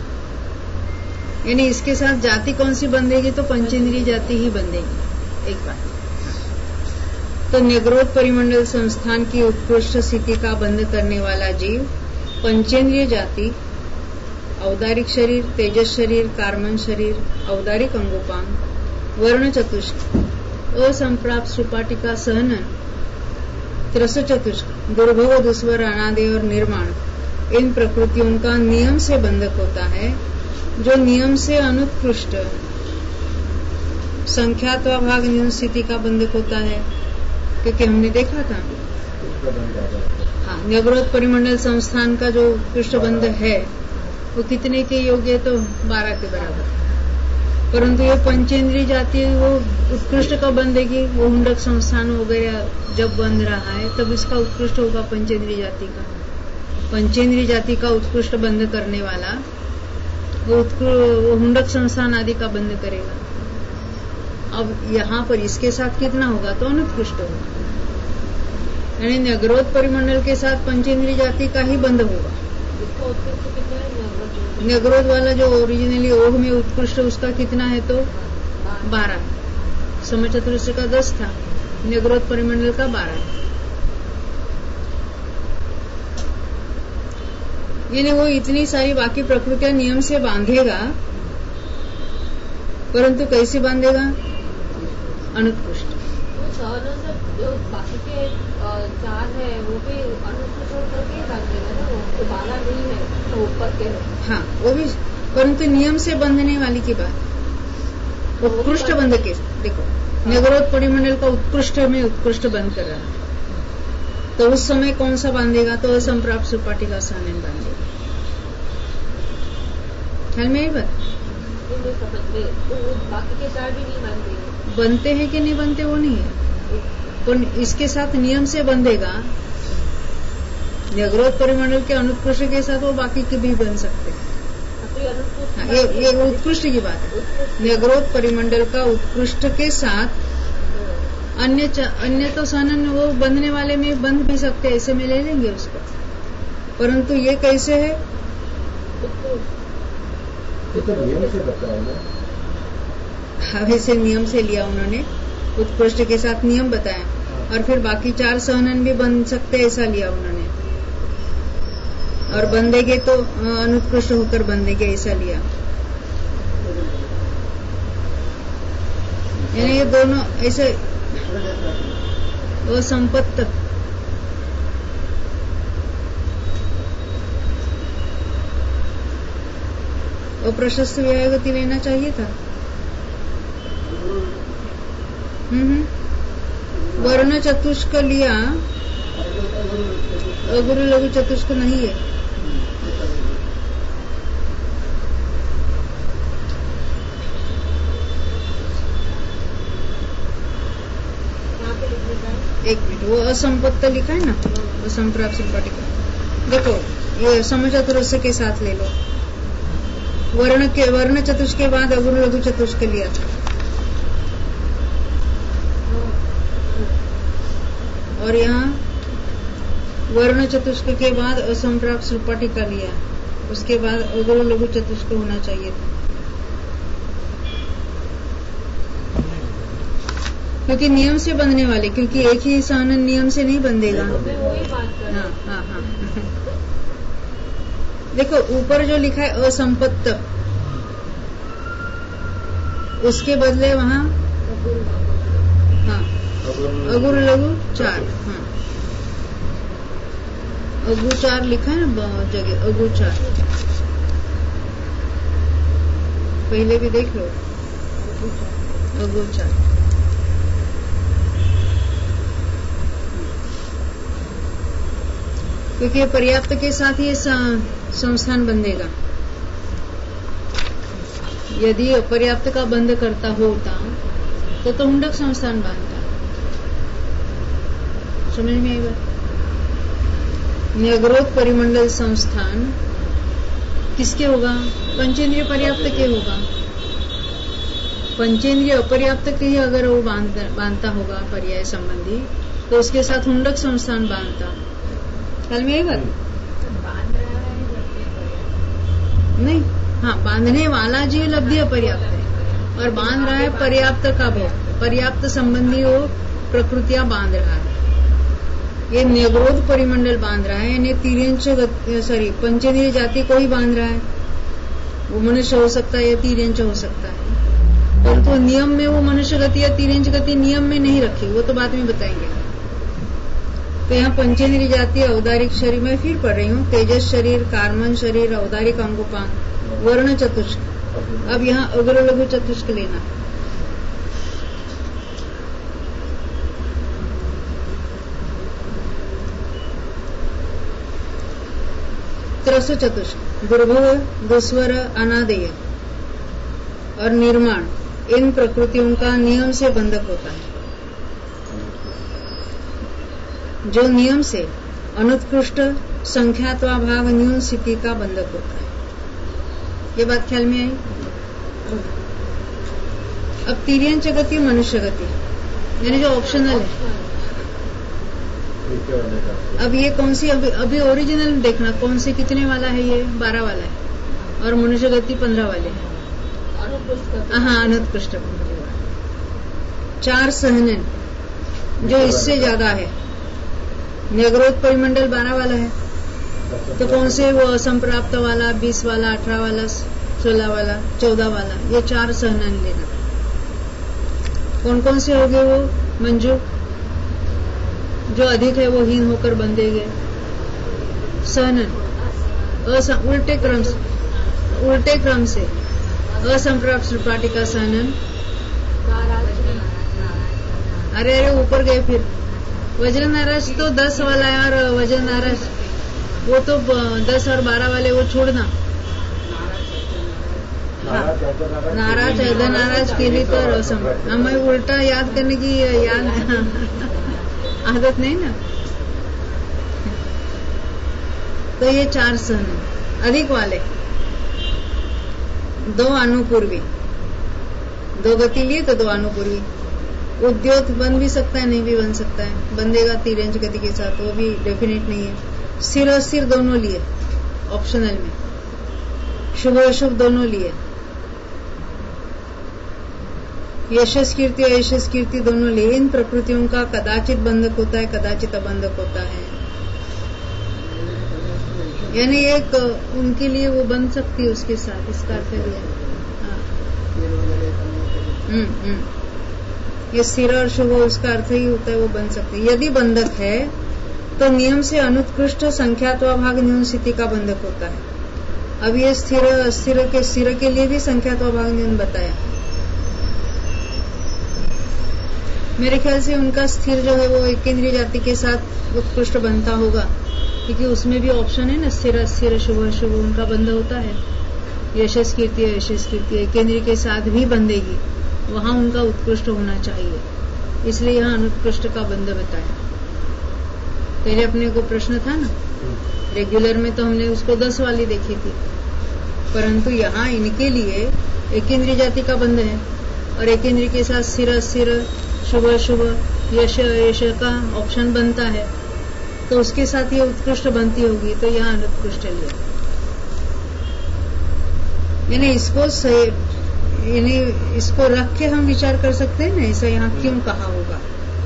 यानी इसके साथ जाति कौन सी बंधेगी? तो पंचेंद्रिय जाति ही बंधेगी। एक बात तो न्यग्रोध परिमंडल संस्थान की उत्कृष्ट स्थिति का बंध करने वाला जीव पंचेंद्रिय जाति, औदारिक शरीर, तेजस शरीर, कार्मन शरीर, औदारिक अंगोपांग, वर्ण चतुष्क, असंप्राप्त सुपाटिका सहनन, त्रस चतुष्क, दुर्भोग, दुस्वर, अनादि और निर्माण, इन प्रकृतियों का नियम से बंधक होता है, जो नियम से अनुत्कृष्ट संख्यात्वा भाग न्यून स्थिति का बंधक होता है। क्योंकि हमने देखा था, हाँ, न्यग्रोध परिमंडल संस्थान का जो उत्कृष्ट बंध है वो कितने के योग्य? तो 12 के बराबर। परंतु ये पंचेंद्रिय जाति है, वो उत्कृष्ट कब बंधेगी? वो हुंडक संस्थान वगैरह जब बंध रहा है तब इसका उत्कृष्ट होगा पंचेंद्रिय जाति का। पंचेंद्रिय जाति का उत्कृष्ट बंध करने वाला वो हुंडक संस्थान आदि का बंध करेगा। अब यहाँ पर इसके साथ कितना होगा? तो अनुत्कृष्ट होगा। यानी न्यग्रोध परिमंडल के साथ पंचेंद्रिय जाति का ही बंध होगा। न्यग्रोध वाला जो ओरिजिनली ओघ में उत्कृष्ट, उसका कितना है? तो 12। समय चतुर्थ का 10 था, न्यग्रोध परिमंडल का 12 है। यानी वो इतनी सारी बाकी प्रकृतियां नियम से बांधेगा, परंतु कैसे बांधेगा? अनुत्कृष्ट। जो बाकी के 4 है वो भी अनुत्कृष्ट होकर के बांधेगा ना, वो 12 नहीं है तो ऊपर के। हाँ, वो भी, परंतु नियम से बंधने वाली की बात। उत्कृष्ट बंध के देखो, न्यग्रोध परिमंडल का उत्कृष्ट में उत्कृष्ट बंद कर रहा है, तो उस समय कौन सा बांधेगा? तो असंप्राप्त सुपाटिका सहनन बांधेगा। ख्याल में आई बात? बाकी के 4 भी नहीं बांधेंगे। बनते हैं कि नहीं बनते वो नहीं है, पर इसके साथ नियम से बंधेगा। न्यग्रोध परिमंडल के अनुत्कृष्ट के साथ वो बाकी के भी बन सकते हैं। ये उत्कृष्ट की बात है। न्यग्रोध परिमंडल का उत्कृष्ट के साथ अन्य तो सहनन वो बंधने वाले में बंध भी सकते, ऐसे में ले लेंगे उसको। परंतु ये कैसे है? तो नियम से बताया ना। हाँ, वैसे नियम से लिया उन्होंने, उत्कृष्ट के साथ नियम बताया, और फिर बाकी 4 सहनन भी बन सकते ऐसा लिया उन्होंने, और बंधेगे तो अनुत्कृष्ट होकर बंधेगे ऐसा लिया। यानी ये दोनों ऐसे असंपत्त और प्रशस्त व्यायगति लेना चाहिए था। वर्ण चतुष्क लिया, अगुरु लघु चतुष्क नहीं है। एक मिनट, वो असंपत्त लिखा है ना, असंप्राप्त संपाटिका। देखो ये समचतुरस्य के साथ ले लो, वर्ण चतुष्क के बाद अगुरु लघु चतुष्क लिया था, और यहाँ वर्ण चतुष्क के बाद असंप्राप्त संपाटिका लिया, उसके बाद अगुरु लघु चतुष्क होना चाहिए था, क्योंकि नियम से बंधने वाले, क्योंकि एक ही सहनन नियम से नहीं बंधेगा। हाँ। देखो ऊपर जो लिखा है असंपत्त, उसके बदले वहाँ अगुरु लघु 4, हाँ अगु 4 लिखा है ना बहुत जगह, अगु 4 पहले भी देख लो, अगु 4। क्योंकि पर्याप्त के साथ ही संस्थान बंधेगा। यदि अपर्याप्त का बंध करता होता तो हुंडक संस्थान बांधता। समझ में आई बात? न्यग्रोध परिमंडल संस्थान किसके होगा? पंचेंद्रिय पर्याप्त के होगा। पंचेंद्रिय अपर्याप्त के ही अगर वो बांधता होगा पर्याय संबंधी, तो उसके साथ हुंडक संस्थान बांधता। कल में आई बात? नहीं, हाँ, बांधने वाला जीव लब्धि अपर्याप्त है और बांध रहा है पर्याप्त का भोग, पर्याप्त संबंधी वो प्रकृतियां बांध रहा है। ये न्यग्रोध परिमंडल बांध रहा है, यानी पंचेंद्रिय जाति को ही बांध रहा है। वो मनुष्य हो सकता है या तीर्यंच हो सकता है, परंतु तो नियम में वो मनुष्य गति या तीर्यंच गति नियम में नहीं रखी, वो तो बाद में बताएंगे। तो यहाँ पंचेंद्रिय जाति औदारिक शरीर में फिर पढ़ रही हूँ, तेजस शरीर, कार्मन शरीर, औदारिक अंगोपांग, वर्ण चतुष्क। अब यहाँ अग्र लघु चतुष्क लेना। त्रस चतुष्क, दुर्भव, दुस्वर, अनादेय और निर्माण, इन प्रकृतियों का नियम से बंधक होता है। जो नियम से अनुत्कृष्ट संख्यात्वाभाव न्यून स्थिति का बंधक होता है। ये बात ख्याल में आई? अब तीर्यंच गति, मनुष्य गति, यानी जो ऑप्शनल है। अब ये कौन सी, अभी ओरिजिनल देखना कौन से कितने वाला है। ये 12 वाला है और मनुष्य गति 15 वाले है। हाँ, अनुत्कृष्ट। 4 सहनन जो इससे ज्यादा है। न्यग्रोध परिमंडल 12 वाला है, तो कौन से? वो असंप्राप्त वाला, 20 वाला, 18 वाला, 16 वाला, 14 वाला, ये 4 सहनन लेना। कौन कौन से हो गए? वो मंजू, जो अधिक है वो हीन होकर बंधेगे। सहनन उल्टे क्रम से असंप्राप्त सुपाटिका सहनन। अरे ऊपर गए फिर। वज्र नाराज तो 10 वाला है, और वज्र नाराज वो तो 10 और 12 वाले वो छोड़ना। नाराज नाराज केली तो हमें उल्टा याद करने की आदत नहीं ना। तो ये 4 सहनन, अधिक वाले 2 अनुपूर्वी, 2 गति लिए तो 2 अनुपूर्वी। उद्योत बन भी सकता है, नहीं भी बन सकता है, बंधेगा तिरंज गति के साथ, वो भी डेफिनेट नहीं है। स्थिर अस्थिर दोनों लिए ऑप्शनल में, शुभ अशुभ दोनों लिए, यशस कीर्ति अयशस कीर्ति दोनों लिए। इन प्रकृतियों का कदाचित बंधक होता है, कदाचित अबंधक होता है। यानी एक उनके लिए वो बन सकती है उसके साथ, इसका अर्थ लिया। ये स्थिर और शुभ उसका अर्थ ही होता है, वो बन सकते हैं। यदि बंधक है तो नियम से अनुत्कृष्ट संख्यात्वा भाग न्यून स्थिति का बंधक होता है। अब ये स्थिर स्थिर के लिए भी संख्यात्वा भाग न्यून बताया। मेरे ख्याल से उनका स्थिर जो है वो एकेंद्रीय जाति के साथ उत्कृष्ट बनता होगा, क्योंकि उसमें भी ऑप्शन है ना, स्थिर अस्थिर शुभ अशुभ, उनका बंध होता है। यशस कीर्ति अयशस कीर्ति एकेंद्रीय के साथ भी बंधेगी, वहां उनका उत्कृष्ट होना चाहिए, इसलिए यहाँ अनुत्कृष्ट का बंध बताया। पहले अपने को प्रश्न था ना, रेगुलर में तो हमने उसको 10 वाली देखी थी, परंतु यहाँ इनके लिए एकेंद्रीय जाति का बंध है और एकेंद्रीय के साथ स्थिर अस्थिर शुभ शुभ यश यश का ऑप्शन बनता है, तो उसके साथ ये उत्कृष्ट बनती होगी, तो यहाँ अनुत्कृष्ट लिया। यानी इसको रख के हम विचार कर सकते हैं ना, ऐसा यहाँ क्यों कहा होगा।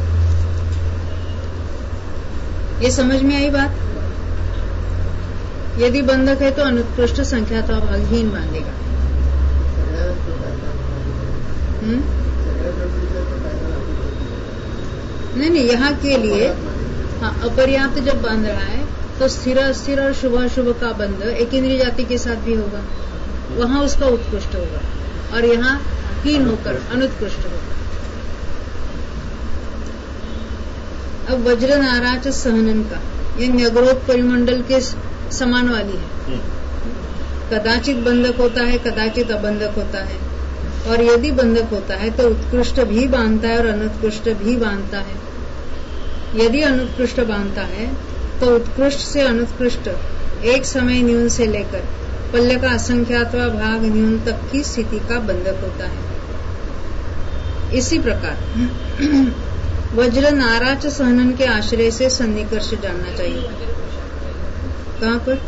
ये समझ में आई बात। यदि बंधक है तो अनुत्कृष्ट संख्या तो भागहीन मानेगा। नहीं, यहाँ के लिए हाँ, अपर्याप्त जब बांध रहा है तो स्थिर अस्थिर और शुभ अशुभ का बंध एकेंद्रीय जाति के साथ भी होगा, वहां उसका उत्कृष्ट होगा, और यहाँ हीन होकर अनुत्कृष्ट होगा। अब वज्र नाराच सहनन का, ये न्यग्रोध परिमंडल के समान वाली है। कदाचित बंधक होता है, कदाचित अबंधक होता है, और यदि बंधक होता है तो उत्कृष्ट भी बांधता है और अनुत्कृष्ट भी बांधता है। यदि अनुत्कृष्ट बांधता है तो उत्कृष्ट से अनुत्कृष्ट एक समय न्यून से लेकर पल्य का असंख्यात्वा भाग न्यून तक की स्थिति का बंधक होता है। इसी प्रकार वज्र नाराच सहनन के आश्रय से सन्निकर्ष जानना चाहिए। कहाँ पर?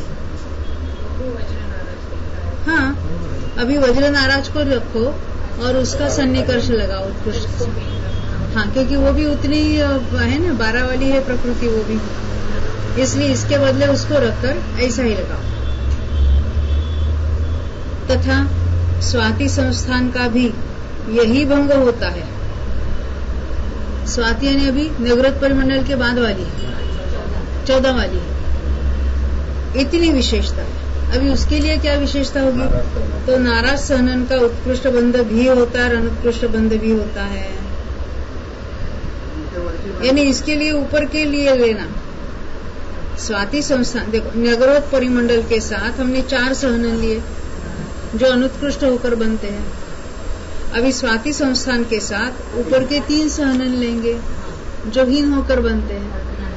हाँ, अभी वज्र नाराज को रखो और उसका सन्निकर्ष लगाओ उत्कृष्ट से। हाँ, क्योंकि वो भी उतनी है ना, 12 वाली है प्रकृति वो भी, इसलिए इसके बदले उसको रखकर ऐसा ही लगाओ। तथा स्वाति संस्थान का भी यही भंग होता है। स्वाति यानी अभी न्यग्रोध परिमंडल के बाद वाली है, 14 वाली है, इतनी विशेषता है। अभी उसके लिए क्या विशेषता होगी? तो नाराज सहनन का उत्कृष्ट बंध भी होता है और अनुत्कृष्ट बंध भी होता है। यानी इसके लिए ऊपर के लिए लेना स्वाति संस्थान। देखो, न्यग्रोध परिमंडल के साथ हमने 4 सहनन लिए जो अनुत्कृष्ट होकर बनते हैं। अभी स्वाति संस्थान के साथ ऊपर के 3 सहनन लेंगे जो हीन होकर बनते हैं।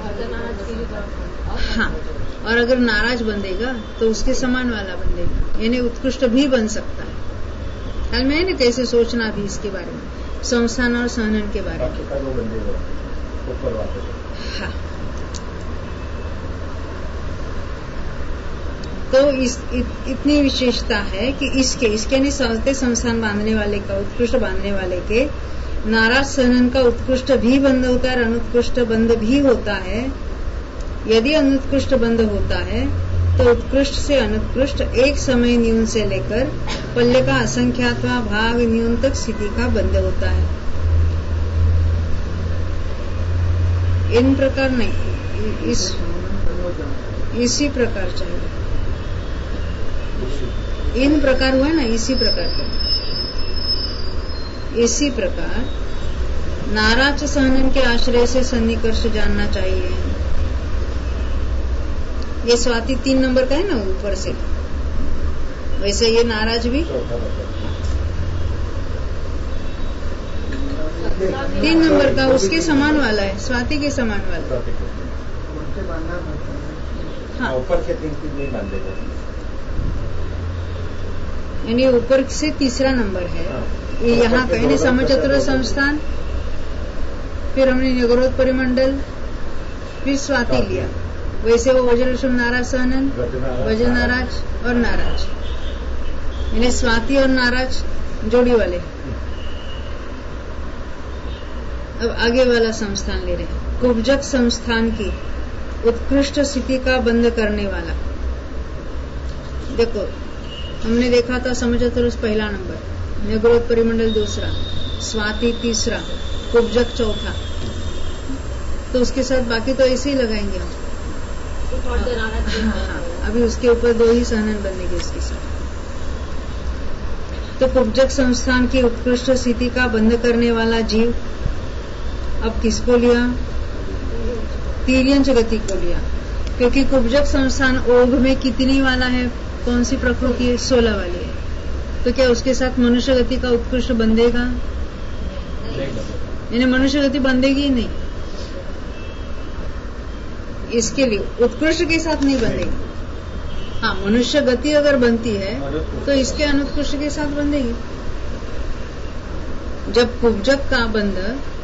हाँ, और अगर नाराज बंधेगा तो उसके समान वाला बंधेगा, यानी उत्कृष्ट भी बन सकता है। ख्याल में है ना कैसे सोचना भी इसके बारे में, संस्थान और सहनन के बारे में। हाँ, तो इतनी विशेषता है कि इसके यानी सहते संस्थान बांधने वाले का, उत्कृष्ट बांधने वाले के नाराज सहनन का उत्कृष्ट भी बंध होता है और अनुत्कृष्ट बंध भी होता है। यदि अनुत्कृष्ट बंध होता है तो उत्कृष्ट से अनुत्कृष्ट एक समय न्यून से लेकर पल्य का असंख्यात्वा भाग न्यून तक स्थिति का बंध होता है। इन प्रकार नहीं, इसी प्रकार चाहिए। इन प्रकार हुआ ना, इसी प्रकार का, इसी प्रकार नाराज सहनन के आश्रय से सन्निकर्ष जानना चाहिए। ये स्वाति 3 नंबर का है ना ऊपर से, वैसे ये नाराज भी 3 नंबर का उसके समान वाला है, स्वाति के समान वाला। हाँ, ऊपर से 3 नहीं बांधेगा, यानी ऊपर से तीसरा नंबर है। हाँ। ये यहाँ का यानी समचतुर संस्थान, फिर हमने निगरोध परिमंडल, फिर स्वाति लिया। वैसे वो वज्रेश्वर नाराज सहनन, वज्र नाराज और नाराज, यानी स्वाति और नाराज जोड़ी वाले। अब आगे वाला संस्थान ले रहे हैं, कुब्जक संस्थान की उत्कृष्ट स्थिति का बंद करने वाला। देखो हमने देखा था समचतुरस पहला नंबर, निगरोध परिमंडल दूसरा, स्वाति तीसरा, कुब्जक चौथा। तो उसके साथ बाकी तो ऐसे ही लगाएंगे हम। हाँ, अभी उसके ऊपर 2 ही सहनन बनेंगे इसके साथ। तो कुब्जक संस्थान की उत्कृष्ट स्थिति का बंद करने वाला जीव अब किसको लिया? तिर्यंच गति को लिया, क्योंकि कुब्जक संस्थान ओघ में कितनी वाला है, कौन सी प्रकृति है? 16 वाली है। तो क्या उसके साथ मनुष्य गति का उत्कृष्ट बंधेगा? यानी मनुष्य गति बंधेगी ही नहीं, इसके लिए उत्कृष्ट के साथ नहीं बंधेगी। हाँ, मनुष्य गति अगर बनती है तो इसके अनुत्कृष्ट के साथ बंधेगी। जब कुब्जक का बंध,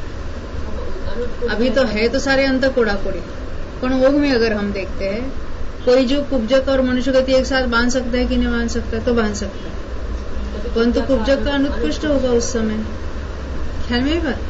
अभी तो है तो सारे अंत कोड़ाकोड़ी, पर ओघ में अगर हम देखते हैं कोई जो कुब्जक और मनुष्य गति एक साथ बांध सकता है कि नहीं बांध सकता है? तो बांध सकता है, परंतु कुब्जक का अनुत्कृष्ट होगा उस समय। ख्याल में बात,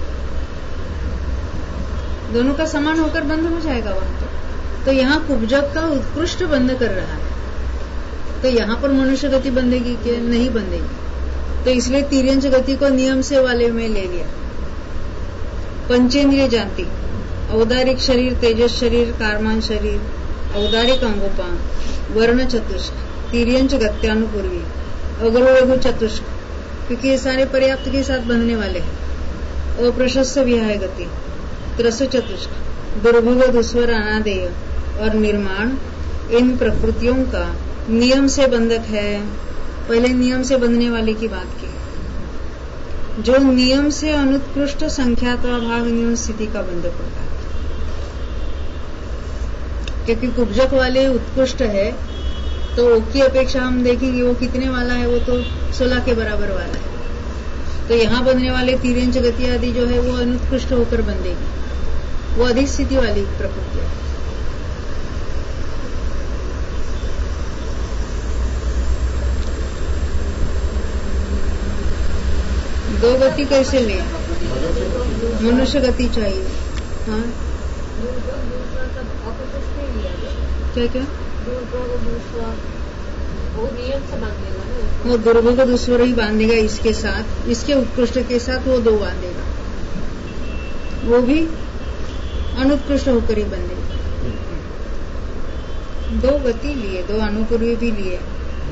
दोनों का समान होकर बंद हो जाएगा वहां तो यहाँ कुब्जक का उत्कृष्ट बंद कर रहा है, तो यहाँ पर मनुष्य गति बंधेगी क्या? नहीं बंधेगी। तो इसलिए तिर्यंच गति को नियम से वाले में ले लिया। पंचेंद्रिय जाति, औदारिक शरीर, तेजस शरीर, कारमान शरीर, औदारिक अंगोपांग, वर्ण चतुष्क, तिर्यंच गत्यानुपूर्वी, अग्रलघु चतुष्क, क्योंकि ये सारे पर्याप्त के साथ बंधने वाले हैं। अप्रशस्त विहाय गति, त्रस चतुष्क, दुर्भुग, दुस्वर, अनादेय और निर्माण, इन प्रकृतियों का नियम से बंधक है। पहले नियम से बंधने वाले की बात की, जो नियम से अनुत्कृष्ट संख्यात्वा भाग नियम स्थिति का बंधक होता है। क्योंकि कुब्जक वाले उत्कृष्ट है, तो ओक की अपेक्षा हम देखेंगे वो कितने वाला है, वो तो 16 के बराबर वाला है। तो यहाँ बंधने वाले तिर्यंच गति आदि जो है वो अनुत्कृष्ट होकर बंधेगी, वो अधिक स्थिति वाली प्रकृति है। दो गति कैसे ले? मनुष्य गति चाहिए। हाँ, क्या क्या? वो दुर्भोग दूसरा ही बांधेगा इसके साथ, इसके उत्कृष्ट के साथ वो 2 बांधेगा, वो भी अनुत्कृष्ट होकर ही बंधेगा। 2 गति लिए, 2 अनुपूर्वी भी लिए,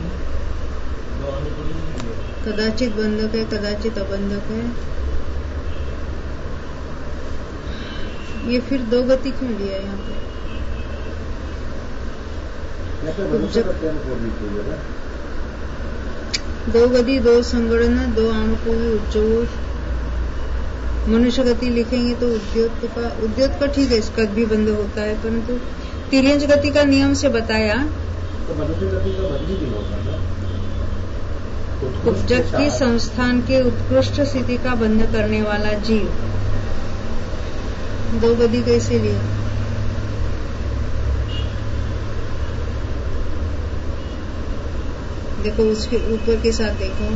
कदाचित बंधक है, कदाचित अबंधक है। ये फिर 2 गति क्यों लिया यहाँ पे? 2 गति, 2 संगणन, 2 अनुपूर्वी, उच्चोर। मनुष्य गति लिखेंगे तो उद्योत का ठीक है, इसका भी बंद होता है, परंतु तिर्यंच गति का नियम से बताया तो मनुष्य गति का बदली भी होगा ना। कुब्जक की संस्थान के उत्कृष्ट स्थिति का बंध करने वाला जीव। 2 गति कैसे लिए? देखो उसके ऊपर के साथ देखो,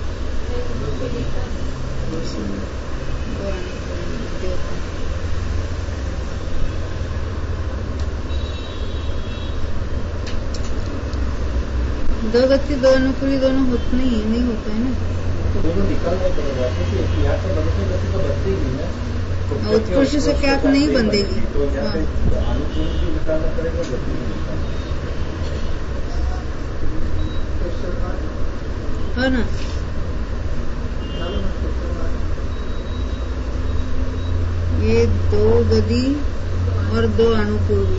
दो गति, 2 अनुकूली, दोनों नहीं होता है ना, तो दोनों निकलना पड़ेगा, क्योंकि यहाँ से मनुष्य गति तो बदलेगी ना, उत्कृष्ट से क्या नहीं बंधेगी। तो यहाँ पे अनुकूल भी निकालना पड़ेगा, गति भी निकालना है ना। ये 2 गति और 2 अनुपूर्वी,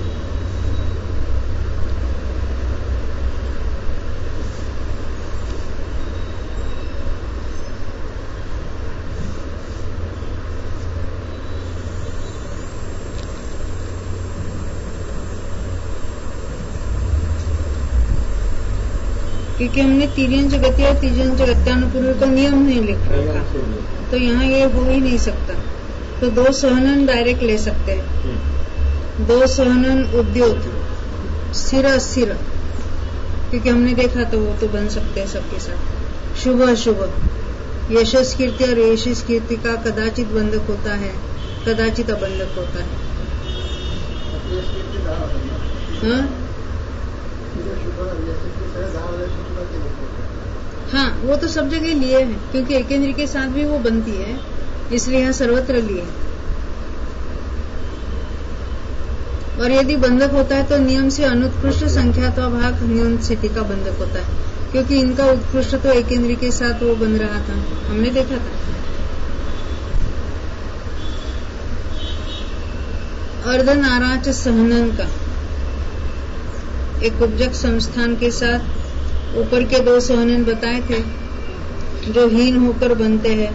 क्योंकि हमने तिर्यंच गति और तिर्यंच गत्यानुपूर्व का नियम नहीं लिख रखा, तो यहाँ ये हो ही नहीं सकता। तो 2 सहनन डायरेक्ट ले सकते हैं। 2 सहनन उद्योत स्थिर अस्थिर, क्योंकि हमने देखा तो वो तो बन सकते हैं सबके साथ। शुभ अशुभ, यशस कीर्ति और यशस कीर्ति का कदाचित बंधक होता है, कदाचित अबंधक होता है। हाँ, वो तो सब जगह लिए हैं, क्योंकि एकेंद्र के साथ भी वो बनती है, इसलिए यहाँ सर्वत्र लिए। और यदि बंधक होता है तो नियम से अनुत्कृष्ट संख्यात्वा भाग न्यून स्थिति का बंधक होता है, क्योंकि इनका उत्कृष्ट तो एकेंद्र के साथ वो बन रहा था, हमने देखा था। अर्धनाराच सहनन का एक उपजक संस्थान के साथ ऊपर के 2 सहनन बताए थे, जो हीन होकर बनते हैं,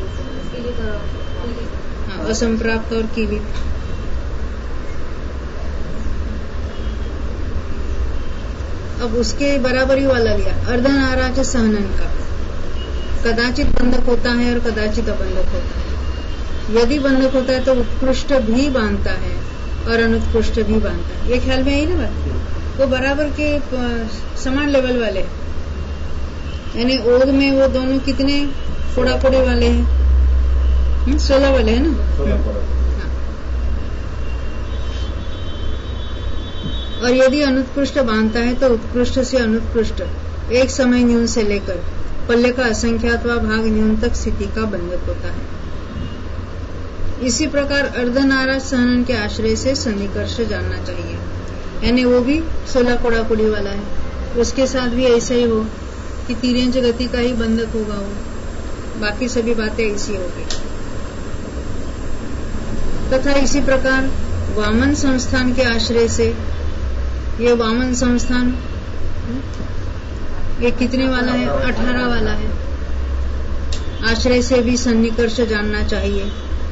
असंप्राप्त और कीलित। अब उसके बराबरी वाला लिया अर्धनाराच सहनन का, कदाचित बंधक होता है और कदाचित अबंधक होता है। यदि बंधक होता है तो उत्कृष्ट भी बांधता है और अनुत्कृष्ट भी बांधता है। ये ख्याल में आई ना बात? वो बराबर के समान लेवल वाले हैं, यानी ओग में वो दोनों कितने कोड़ाकोड़ी वाले हैं? 16 वाले हैं ना। हाँ। और यदि अनुत्कृष्ट बांधता है तो उत्कृष्ट से अनुत्कृष्ट एक समय न्यून से लेकर पल्ले का असंख्यात्वा भाग न्यून तक स्थिति का बंधक होता है। इसी प्रकार अर्धनाराज सहनन के आश्रय से सन्निकर्ष जानना चाहिए, यानी वो भी 16 कोड़ाकोड़ी वाला है, उसके साथ भी ऐसा ही हो कि तिर्यंच गति का ही बंधक होगा वो, बाकी सभी बातें ऐसी होगी। तथा इसी प्रकार वामन संस्थान के आश्रय से, ये वामन संस्थान ये कितने वाला है? 18 वाला है। आश्रय से भी सन्निकर्ष जानना चाहिए,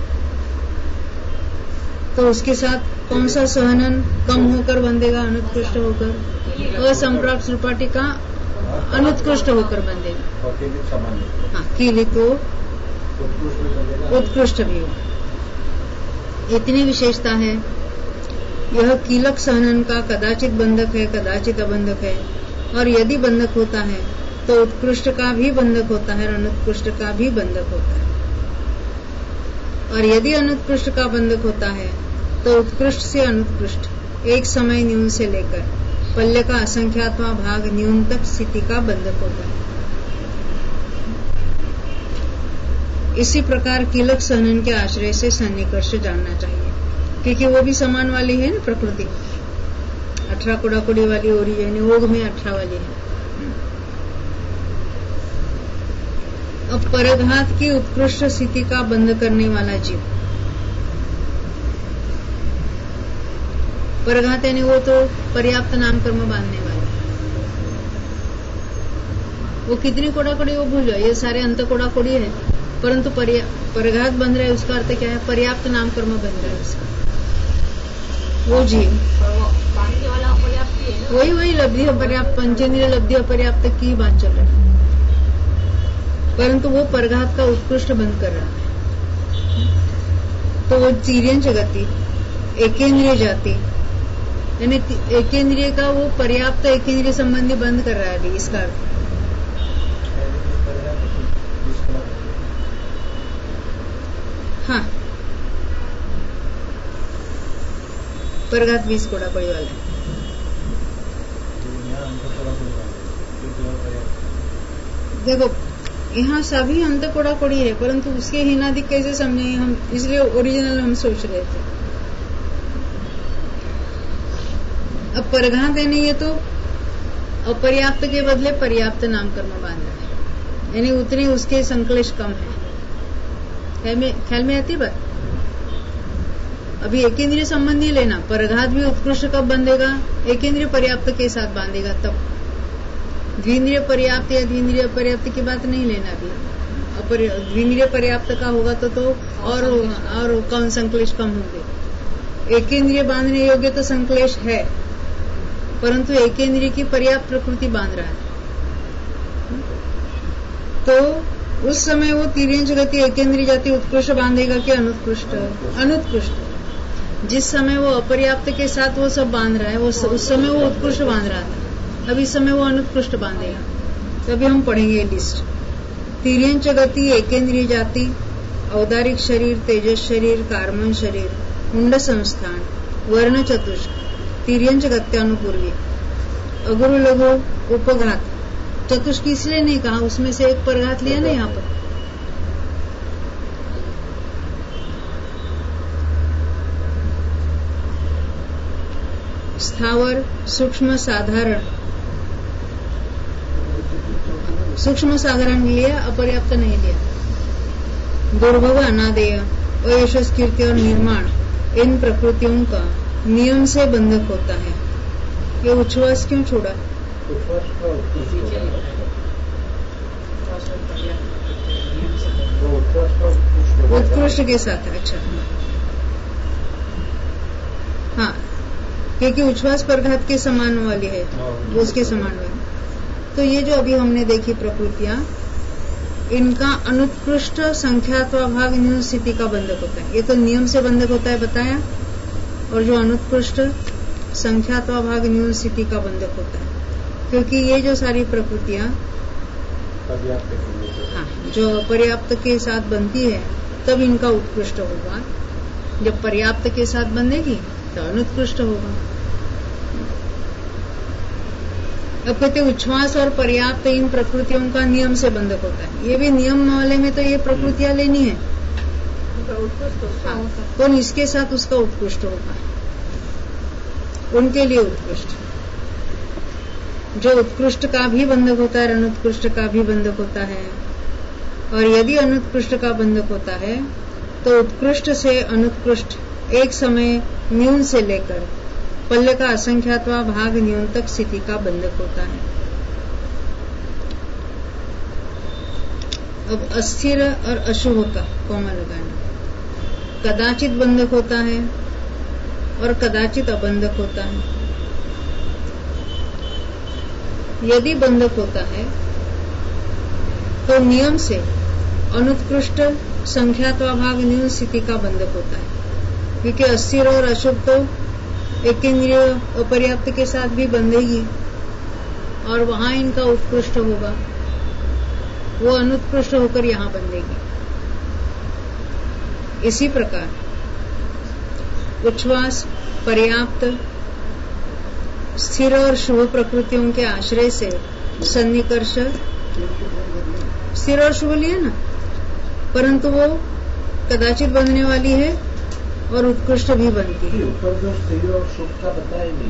तो उसके साथ कौन सा सहनन कम होकर बंधेगा? अनुत्कृष्ट होकर। असंप्राप्त सृपाटी का अनुत्कृष्ट होकर बंधेगा। हाँ, कीलित तो उत्कृष्ट भी हो। इतनी विशेषता है। यह कीलक सहनन का कदाचित बंधक है, कदाचित अबंधक है, और यदि बंधक होता है तो उत्कृष्ट का भी बंधक होता है और अनुत्कृष्ट का भी बंधक होता है। और यदि अनुत्कृष्ट का बंधक होता है तो उत्कृष्ट से अनुत्कृष्ट एक समय न्यून से लेकर पल्ले का असंख्यात्वा भाग न्यून तक स्थिति का बंधक होता है। इसी प्रकार कीलक सहनन के आश्रय से सन्निकर्ष जानना चाहिए, क्योंकि वो भी समान वाली है ना प्रकृति। 18 कोड़ाकोड़ी वाली हो रही है, यानी ओग में 18 वाली है। अब परघात की उत्कृष्ट स्थिति का बंध करने वाला जीव, परघात यानी वो तो पर्याप्त नाम कर्म बांधने वाले, वो कितनी कोड़ाकोड़ी वो भूल जाओ, ये सारे अंत कोड़ाकोड़ी है, परंतु परघात बन रहा है, उसका अर्थ क्या है? पर्याप्त नाम कर्म बन रहा है उसका, वो जीव बांधने वाला अपर्याप्त ही है। वही लब्धि अपर्याप्त, पंचेंद्रिय लब्धि अपर्याप्त की बात चल रही है, परंतु वो परघात का उत्कृष्ट बंद कर रहा है। तो वो तिर्यंच गति, एकेंद्रिय जाति, यानी एकेंद्रिय का वो पर्याप्त एकेंद्रिय संबंधी बंद कर रहा है अभी, इसका अर्थ। हाँ, परघात 20 कोड़ाकोड़ी वाला है। देखो यहाँ सभी अंत कोड़ाकोड़ी है, परंतु उसके हीनादिक कैसे समझेंगे हम, इसलिए ओरिजिनल हम सोच रहे थे। अब परघात यानी ये तो अपर्याप्त के बदले पर्याप्त नाम कर्म बांधना है, यानी उतने उसके संक्लेश कम है। ख्याल में आती बात? अभी एकेंद्रिय संबंधी लेना, परघात भी उत्कृष्ट कब बंधेगा? एकेंद्रिय पर्याप्त के साथ बांधेगा तब। द्विंद्रिय पर्याप्त या द्विंद्रिय पर्याप्त की बात नहीं लेना अभी। द्विंद्रिय पर्याप्त का होगा तो और कौन संक्लेश कम होंगे। एकेंद्रिय बांधने योग्य तो संक्लेश है, परंतु एकेंद्रिय की पर्याप्त प्रकृति बांध रहा है, तो उस समय वो तिर्यंच गति एकेंद्रीय जाति उत्कृष्ट बांधेगा कि अनुत्कृष्ट? अनुत्कृष्ट। जिस समय वो अपर्याप्त के साथ वो सब बांध रहा है, वो उस समय वो उत्कृष्ट बांध रहा था, अब इस समय वो अनुत्कृष्ट बांधेगा। तो अभी हम पढ़ेंगे लिस्ट। तिर्यंच गति एकेंद्रीय जाति, औदारिक शरीर, तेजस शरीर, कार्मन शरीर, मुंड संस्थान, वर्ण चतुष्क, तिर्यंच गत्यानुपूर्वी, अगुरु लघु उपघात। चतुष्क इसलिए नहीं कहा, उसमें से एक परघात लिया ना यहाँ पर। स्थावर, सूक्ष्म साधारण, सूक्ष्म साधारण लिया, अपर्याप्त नहीं लिया। दुर्भव, अनादेय, अयशस, कीर्ति और निर्माण, इन प्रकृतियों का नियम से बंधक होता है। ये उच्छ्वास क्यों छोड़ा? उत्कृष्ट के साथ। अच्छा, हाँ, क्योंकि उच्छ्वास परघात के समान वाली है, वो उसके समान वाली। तो ये जो अभी हमने देखी प्रकृतियां, इनका अनुत्कृष्ट संख्यात्वा भाग न्यून स्थिति का बंधक होता है। ये तो नियम से बंधक होता है बताया, और जो अनुत्कृष्ट संख्यात्वा भाग न्यून स्थिति का बंधक होता है, क्योंकि ये जो सारी प्रकृतियां हाँ, जो पर्याप्त के साथ बनती है तब इनका उत्कृष्ट होगा, जब पर्याप्त के साथ बंधेगी तो अनुत्कृष्ट होगा। अब कहते उच्छ्वास और पर्याप्त इन प्रकृतियों का नियम से बंधक होता है। ये भी नियम वाले में तो ये प्रकृतियां लेनी है, तो इसके साथ उसका उत्कृष्ट होगा, उनके लिए उत्कृष्ट। जो उत्कृष्ट का भी बंधक होता है, अनुत्कृष्ट का भी बंधक होता है। और यदि अनुत्कृष्ट का बंधक होता है तो उत्कृष्ट से अनुत्कृष्ट एक समय न्यून से लेकर पल्ले का असंख्यात्वा भाग न्यून तक स्थिति का बंधक होता है। अब अस्थिर और अशुभ का कॉमा लगाना। कदाचित बंधक होता है और कदाचित अबंधक होता है। यदि बंधक होता है तो नियम से अनुत्कृष्ट संख्यात्वा भाग न्यून स्थिति का बंधक होता है, क्योंकि अस्थिर और अशुभ तो एकेंद्रीय अपर्याप्त के साथ भी बंधेगी और वहां इनका उत्कृष्ट होगा, वो अनुत्कृष्ट होकर यहां बंधेगी। इसी प्रकार उच्छ्वास, पर्याप्त, स्थिर और शुभ प्रकृतियों के आश्रय से सन्निकर्ष, स्थिर और शुभ लिया ना, परंतु वो कदाचित बनने वाली है और उत्कृष्ट भी बनती है। ऊपर जो स्थिर और शुभ का बताया नहीं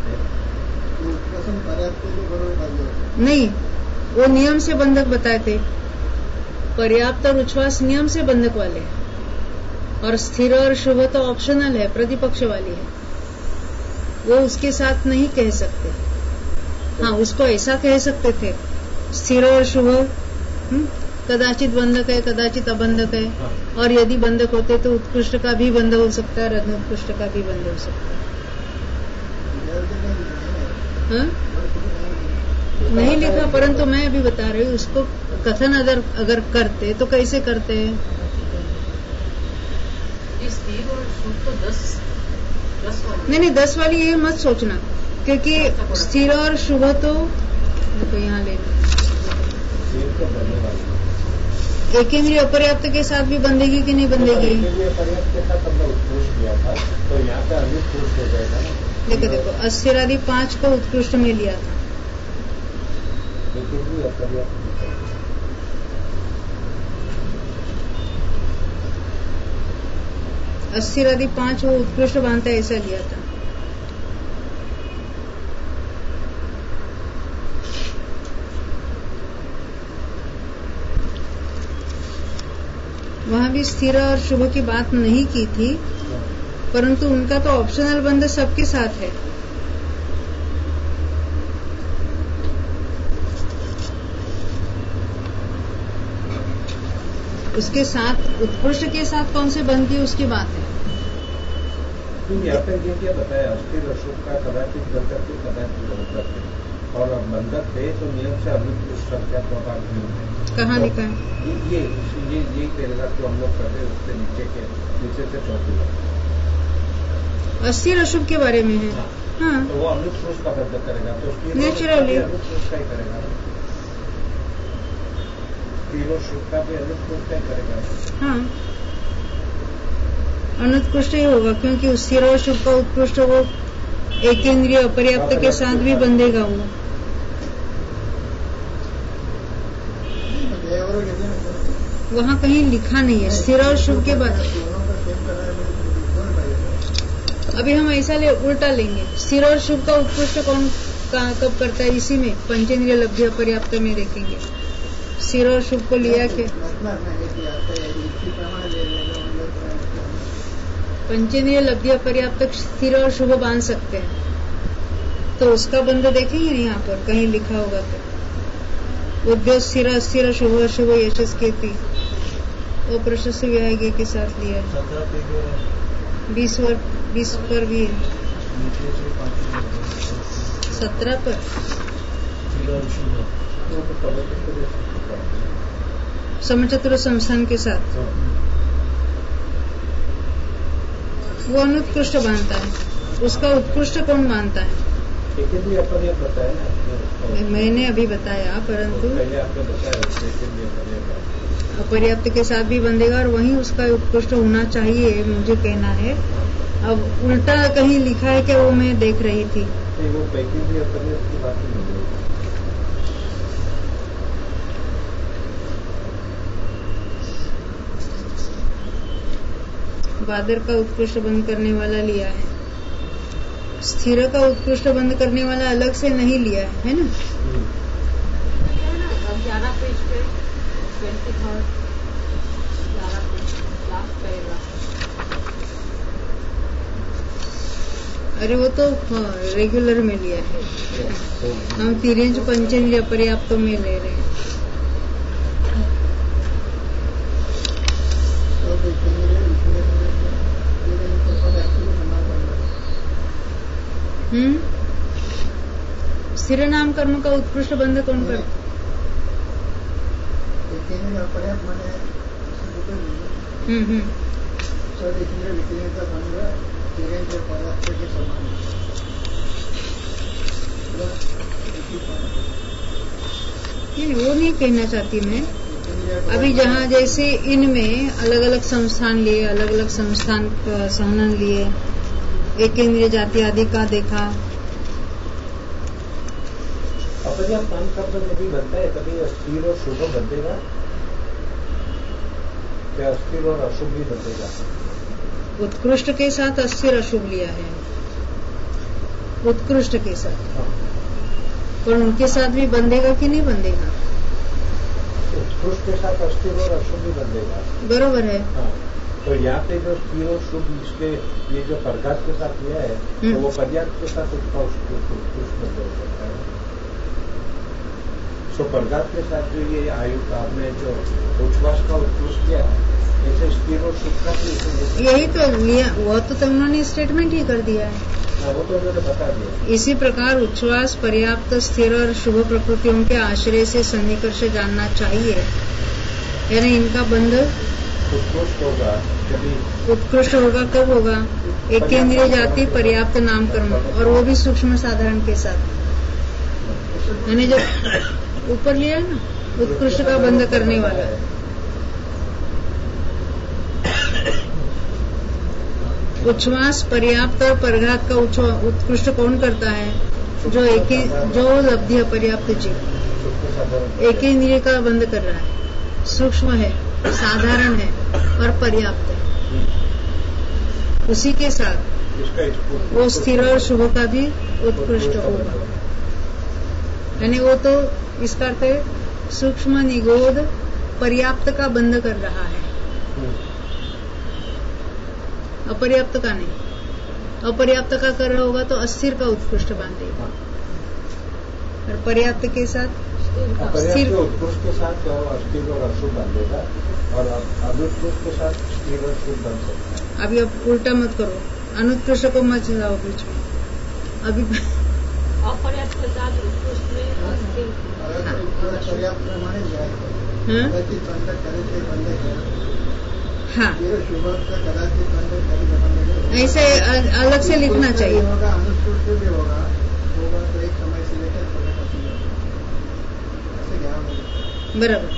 था, नहीं, वो नियम से बंधक बताए थे। पर्याप्त और उच्छ्वास नियम से बंधक वाले हैं, और स्थिर और शुभ तो ऑप्शनल है, प्रतिपक्ष वाली है, वो उसके साथ नहीं कह सकते। हाँ, उसको ऐसा कह सकते थे, स्थिर और शुभ कदाचित बंधक है, कदाचित अबंधक है, और यदि बंधक होते तो उत्कृष्ट का भी बंध हो सकता है, अनुत्कृष्ट का भी बंध हो सकता है। नहीं लिखा, परंतु मैं अभी बता रही हूँ, उसको कथन अगर करते तो कैसे करते हैं। नहीं, 10 वाली ये मत सोचना, क्योंकि स्थिर और शुभ तो देखो यहाँ ले लो, एकेंद्रीय अपर्याप्त के साथ भी बंधेगी कि नहीं बंधेगी। पर्याप्त के साथ हमने उत्कृष्ट किया था, तो यहाँ पे अनुत्कृष्ट हो जाएगा ना। देखो अस्थिरादि 5 को उत्कृष्ट में लिया था, अस्थिरादि 5 वो उत्कृष्ट बांधता है, ऐसा लिया था। वहां भी स्थिर और शुभ की बात नहीं की थी, परंतु उनका तो ऑप्शनल बंध सबके साथ है। उसके साथ उत्कृष्ट के साथ कौन से बंध की उसकी बात है। यहाँ पे ये क्या बताया, अस्थिर अशुभ का कदाचित बंध करके कदाचित बंध करके, और बंधक है तो नियम से अनुत्कृष्ट संख्यात्मक अर्थ नहीं है। कहाँ तो लिखा है? ये पैराग्राफ जो हम लोग कर रहे हैं उससे नीचे से चौथी बात अस्थिर अशुभ के बारे में है। हाँ, तो वो अनुत्कृष्ट का बंधक करेगा तो नेचुरली अनुत्कृष्ट का ही करेगा। तीनों शुभ का भी अनुत्कृष्ट का ही करेगा। हाँ, अनुत्कृष्ट ही होगा क्योंकि स्थिर और शुभ का उत्कृष्ट वो एकेंद्रीय अपर्याप्त के साथ भी बंधेगा वो। वहाँ कहीं लिखा नहीं है स्थिर और शुभ के बाद। अभी हम ऐसा उल्टा लेंगे, स्थिर और शुभ का उत्कृष्ट कौन कब करता है? इसी में पंचेंद्रिय लब्धि अपर्याप्त में देखेंगे। स्थिर और शुभ को लिया के पंचेंद्रिय लब्धि अपर्याप्त स्थिर और शुभ बांध सकते हैं, तो उसका बंध देखेंगे यहाँ पर कहीं लिखा होगा तो उद्योग स्थिर अस्थिर शुभ शुभ यशस के थी वो प्रशस्त व्याज्ञ के साथ लिया 20 पर भी है 17 पर समचतुर संस्थान के साथ वो अनुत्कृष्ट मानता है, उसका उत्कृष्ट कौन मानता है? मैंने अभी बताया, परंतु अपर्याप्त के साथ भी बंधेगा और वहीं उसका उत्कृष्ट होना चाहिए, मुझे कहना है। अब उल्टा कहीं लिखा है क्या वो मैं देख रही थी। वो की बात नहीं है। बादर का उत्कृष्ट बंद करने वाला लिया है, स्थिर का उत्कृष्ट बंद करने वाला अलग से नहीं लिया है ना? 11 पेज पे 23rd 11 पेज लास्ट पैराग्राफ। अरे वो तो रेगुलर में लिया है, हम तिर्यंच पंचेंद्रिय पर्याप्त में ले रहे हैं। स्थिर नाम कर्म का उत्कृष्ट बंध कौन करता? नहीं, वो नहीं कहना चाहती मैं। अभी जहाँ जैसे इनमें अलग अलग संस्थान लिए, अलग अलग संस्थान संहनन लिए, एकेंद्रीय जाति आदि का देखा। अपर्याप्त नाम कर्म जब भी बनता है कभी अस्थिर और शुभ बदलेगा क्या? अस्थिर और अशुभ भी बदलेगा? उत्कृष्ट के साथ अस्थिर अशुभ लिया है, उत्कृष्ट के साथ। पर उनके साथ भी बंधेगा कि नहीं बंधेगा? उत्कृष्ट के साथ अस्थिर और अशुभ भी बदलेगा, बरोबर है। हाँ। तो यहाँ पे जो स्थिर और शुभ इसके ये जो पर्याप्त के साथ लिया है तो वो पर्याप्त के साथ उसका उत्कृष्ट बदल सकता है। तो पर्याप्त के साथ जो ये आयु का आपने जो उच्छ्वास का उत्कृष्ट किया ऐसे स्थिर और शुभ का यही तो लिया, वो तो उन्होंने स्टेटमेंट ही कर दिया है। वो तो उन्होंने बता दिया। इसी प्रकार उच्छ्वास पर्याप्त स्थिर और शुभ प्रकृतियों के आश्रय से सन्निकर्ष जानना चाहिए, यानी इनका बंध उत्कृष्ट होगा। उत्कृष्ट होगा कब होगा? एकेंद्रीय जाति पर्याप्त नाम कर्म, और वो भी सूक्ष्म साधारण के साथ। यानी जब ऊपर लिया ना उत्कृष्ट का बंध करने वाला, उच्छ्वास पर्याप्त और परघात का उत्कृष्ट कौन करता है? जो लब्धि अपर्याप्त जीव एकेंद्रिय का बंध कर रहा है, सूक्ष्म है, साधारण है और पर्याप्त है। उसी के साथ वो स्थिर और शुभ का भी उत्कृष्ट होगा। यानी वो तो इसका अर्थ है सूक्ष्म निगोध पर्याप्त का बंध कर रहा है, अपर्याप्त का नहीं। अपर्याप्त का कर रहा होगा तो अस्थिर का उत्कृष्ट बांधेगा, और पर्याप्त के साथ स्थिर उत्कृष्ट के साथ अस्थिर और अशुभ बांधेगा, और अनुत्कृष्ट के साथ स्थिर और शुभ बन सकता है। अभी अब उल्टा मत करो, अनुत्कृष्ट को मत लाओ बीच में। अभी अपर्याप्त के साथ उत्कृष्ट में अस्थिर पर्याप्त प्रमाणे हाँ कदाचित बंधक करे ते बंधक है हाँ ये शुभ का कदाचित बंधक करे ते बंधक है ऐसे अलग से लिखना चाहिए। होगा अनुष्ठुप भी होगा तो एक समय से लेकर ऐसे ज्ञान होगा बराबर।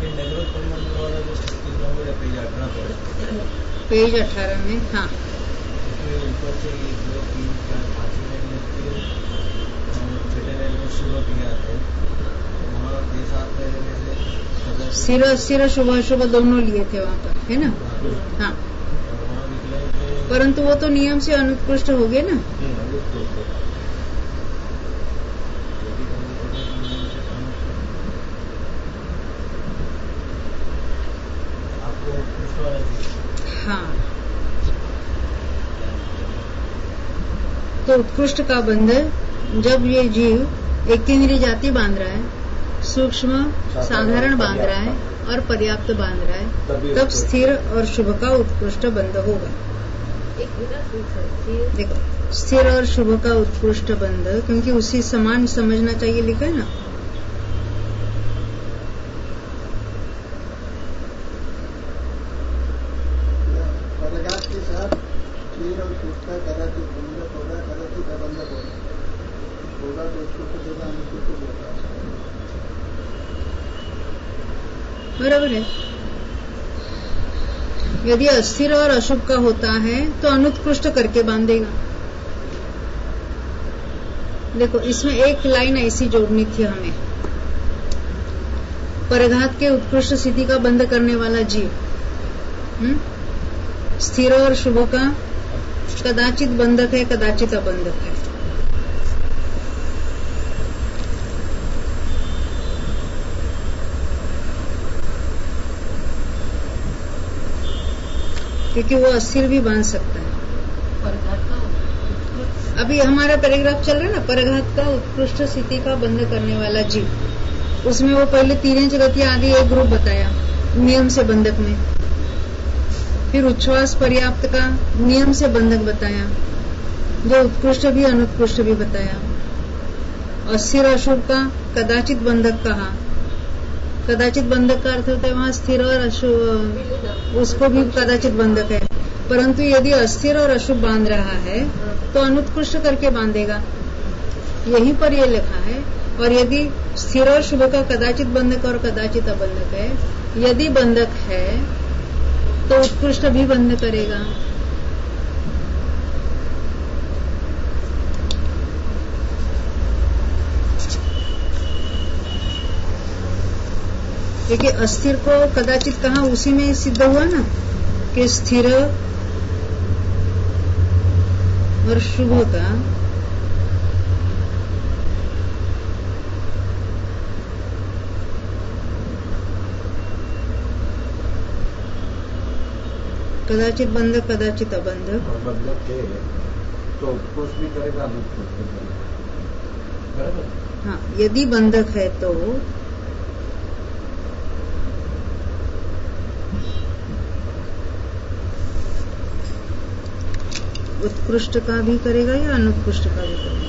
पेज 18 में हाँ सिर शुभ शुभ दोनों लिए थे वहाँ पर, है ना? हाँ परंतु वो तो नियम से अनुत्कृष्ट हो गए ना। हाँ तो उत्कृष्ट का बंध जब ये जीव एक इंद्रिय जाति बांध रहा है, सूक्ष्म साधारण बांध रहा है और पर्याप्त बांध रहा है, तब स्थिर और शुभ का उत्कृष्ट बंध होगा। देखो स्थिर और शुभ का उत्कृष्ट बंध, क्योंकि उसी समान समझना चाहिए लिखा है ना। परगात के साथ स्थिर और शुभ का कदाचित बंधक होगा, कदाचित अबंधक होगा तो उसको होगा अनुष्ठुप होगा। बराबर है। यदि अस्थिर और अशुभ का होता है तो अनुत्कृष्ट करके बांधेगा। देखो इसमें एक लाइन ऐसी जोड़नी थी हमें, परघात के उत्कृष्ट स्थिति का बंध करने वाला जीव स्थिर और शुभ का कदाचित बंधक है, कदाचित अबंधक है। क्योंकि वो अस्थिर भी बांध सकता है। अभी हमारा पैराग्राफ चल रहा है ना, परघात का उत्कृष्ट स्थिति का बंध करने वाला जीव, उसमें वो पहले तीन गति आदि एक ग्रुप बताया नियम से बंधक में, फिर उच्छ्वास पर्याप्त का नियम से बंधक बताया, जो उत्कृष्ट भी अनुत्कृष्ट भी बताया, अस्थिर अशुभ का कदाचित बंधक कहा। कदाचित बंधक का अर्थ होता है वहां स्थिर और अशुभ, उसको भी कदाचित बंधक है। परंतु यदि अस्थिर और अशुभ बांध रहा है तो अनुत्कृष्ट करके बांधेगा, यहीं पर ये लिखा है। और यदि स्थिर और शुभ का कदाचित बंधक और कदाचित अबंधक है, यदि बंधक है तो उत्कृष्ट भी बंध करेगा। क्योंकि अस्थिर को कदाचित कहा, उसी में सिद्ध हुआ ना कि स्थिर और शुभ का कदाचित बंधक कदाचित अबंधक। बंधक है तो उत्कृष्ट भी करेगा, अनुत्कृष्ट भी करेगा। बराबर। हाँ यदि बंधक है तो उत्कृष्ट का भी करेगा या अनुत्कृष्ट का भी करेगा।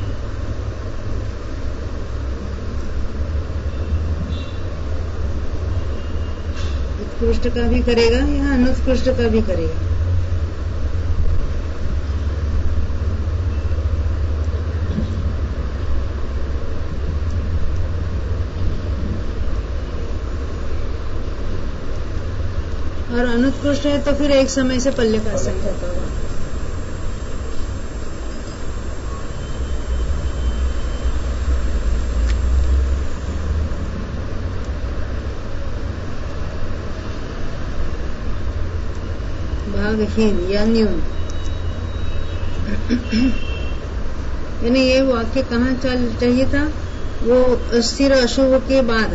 उत्कृष्ट का भी करेगा या अनुत्कृष्ट का भी करेगा। और अनुत्कृष्ट है तो फिर एक समय से पल्ले का समझौता होगा। भागहीन या न्यून, यानी ये वाक्य कहाँ चाहिए था, वो अस्थिर अशुभ के बाद।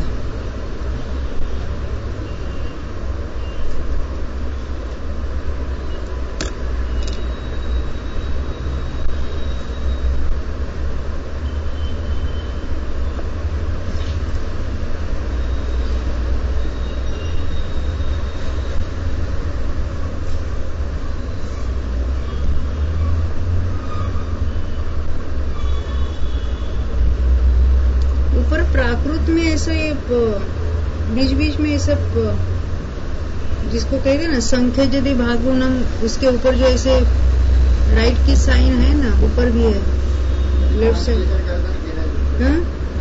अर्थ में ऐसा ये बीच बीच में ये सब जिसको कहते ना संख्य यदि भागुनम, उसके ऊपर जो ऐसे राइट की साइन है ना, ऊपर भी है लेफ्ट साइड। हाँ,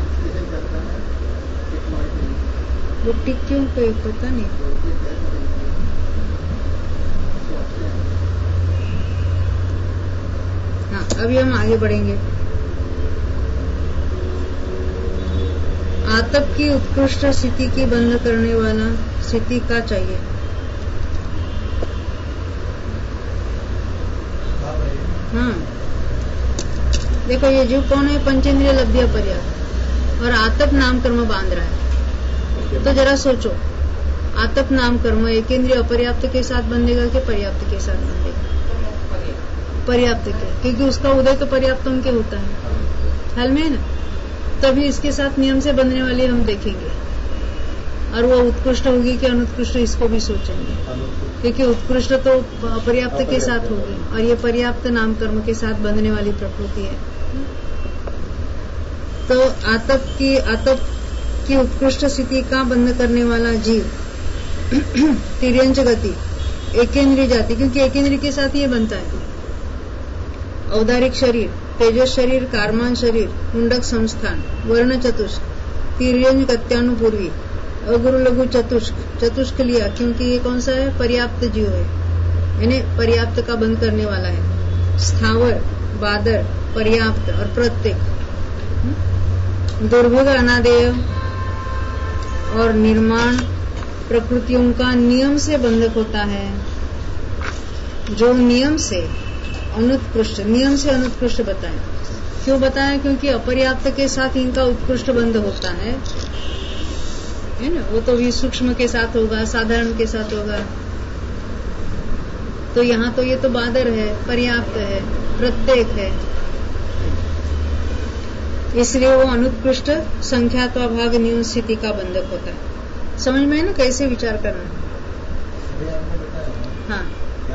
वो टिक क्यों पे पता नहीं। हाँ, अभी हम आगे बढ़ेंगे। आतप की उत्कृष्ट स्थिति की बंद करने वाला स्थिति का चाहिए। हाँ, देखो ये जीव कौन है? पंचेंद्रिय लब्ध्य पर्याप्त, और आतप नाम कर्म बांध रहा है। तो जरा सोचो, आतप नाम कर्म एकेंद्रिय अपर्याप्त के साथ बंधेगा कि पर्याप्त के साथ बंधेगा? पर्याप्त के, क्योंकि उसका उदय तो पर्याप्तों के होता है, हाल में है ना। तभी इसके साथ नियम से बंधने वाली हम देखेंगे, और वो उत्कृष्ट होगी कि अनुत्कृष्ट इसको भी सोचेंगे, क्योंकि उत्कृष्ट तो पर्याप्त के साथ होगी और ये पर्याप्त नाम कर्म के साथ बंधने वाली प्रकृति है। तो आतप की उत्कृष्ट स्थिति का बंध करने वाला जीव तिर्यंच गति एकेंद्रीय जाति, क्योंकि एकेंद्रीय के साथ ये बनता है। औदारिक शरीर, तेजस शरीर, कारमान शरीर, मुंडक संस्थान, वर्ण चतुष्क, तिर्यंच गत्यानुपूर्वी, अगुरु लघु चतुष्क लिया, क्योंकि ये कौन सा है? पर्याप्त जीव है, यानी पर्याप्त का बंद करने वाला है। स्थावर, बादर, पर्याप्त और प्रत्येक। दुर्भोग अनादेय और निर्माण प्रकृतियों का नियम से बंधक होता है, जो नियम से अनुत्कृष्ट बताएं। क्यों बताएं? क्योंकि अपर्याप्त के साथ इनका उत्कृष्ट बंध होता है ना। वो तो भी सूक्ष्म के साथ होगा, साधारण के साथ होगा। तो यहाँ तो ये तो बादर है, पर्याप्त है, प्रत्येक है, इसलिए वो अनुत्कृष्ट संख्यात्वाभाग न्यून स्थिति का बंधक होता है। समझ में है ना कैसे विचार करना? हाँ,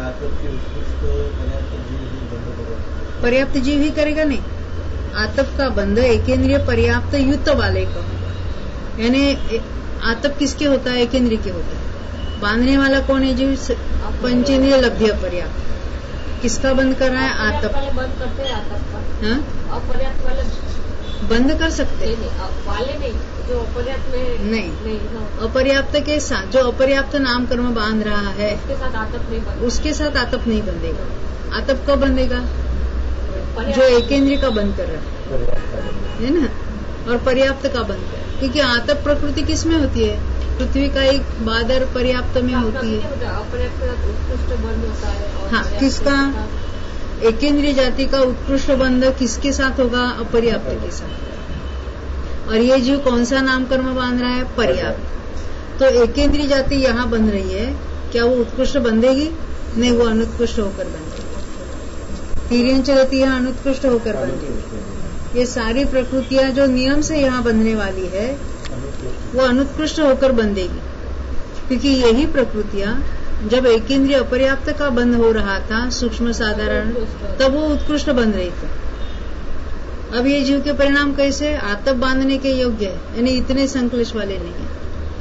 पर्याप्त जीव ही करेगा नहीं। आतप का बंध एकेंद्रीय पर्याप्त युक्त वाले का, यानी आतप किसके होता है? एकेंद्रीय के होता है। बांधने वाला कौन है? जीव पंचेंद्रिय लब्ध्य पर्याप्त। किसका बंद कर रहा है? आतप। बंद करते हैं आतप का। हाँ, अपर्याप्त वाले बंद कर सकते हैं, वाले नहीं, जो अपर्याप्त में नहीं। अपर्याप्त के साथ, जो अपर्याप्त नाम कर्म बांध रहा है उसके साथ आतप नहीं बंधेगा। आतप कब बंधेगा? जो एकेंद्रीय का बंद कर रहा है ना, और पर्याप्त का बंद कर, क्योंकि आतप प्रकृति किस में होती है? पृथ्वी का एक बादर पर्याप्त में होती है। अपर्याप्त उत्कृष्ट बंध होता है। हाँ, किसका? एकेंद्रीय जाति का उत्कृष्ट बंध किसके साथ होगा? अपर्याप्त के साथ। और ये जीव कौन सा नाम कर्म बांध रहा है? पर्याप्त। तो एकेंद्रीय जाति यहाँ बंध रही है, क्या वो उत्कृष्ट बंधेगी? नहीं, वो अनुत्कृष्ट होकर बंधेगी। तिर्यंच गति यहाँ अनुत्कृष्ट होकर बंधेगी। ये सारी प्रकृतियां जो नियम से यहाँ बंधने वाली है, वो अनुत्कृष्ट होकर बंधेगी, क्योंकि यही प्रकृतियां जब एकेंद्रीय अपर्याप्त का बंध हो रहा था, सूक्ष्म साधारण, तब वो उत्कृष्ट बन रही थी। अब ये जीव के परिणाम कैसे? आतप बांधने के योग्य है, यानी इतने संकलेश वाले नहीं है।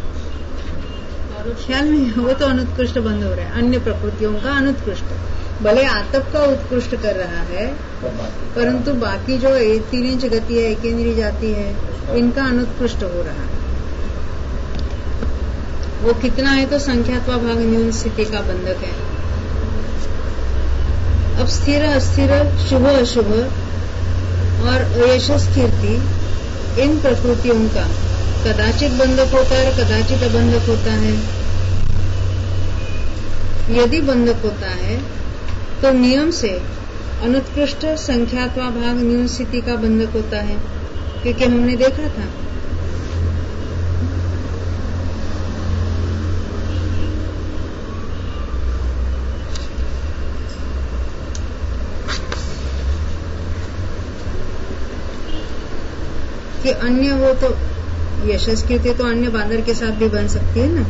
ख्याल में, वो तो अनुत्कृष्ट बंध हो रहा है, अन्य प्रकृतियों का अनुत्कृष्ट। भले आतप का उत्कृष्ट कर रहा है, परंतु बाकी जो तिर्यंच गति है, एकेंद्रीय जाति है, इनका अनुत्कृष्ट हो रहा है। वो कितना है? तो संख्यात्वा भाग न्यून स्थिति का बंधक है। अब स्थिर अस्थिर, शुभ अशुभ और अयशस कीर्ति, इन प्रकृतियों का कदाचित बंधक होता है, कदाचित अबंधक होता है। यदि बंधक होता है तो नियम से अनुत्कृष्ट संख्यात्वा भाग न्यून स्थिति का बंधक होता है, क्योंकि हमने देखा था कि अन्य, वो तो यशस कीर्ति तो अन्य बांदर के साथ भी बन सकती है ना।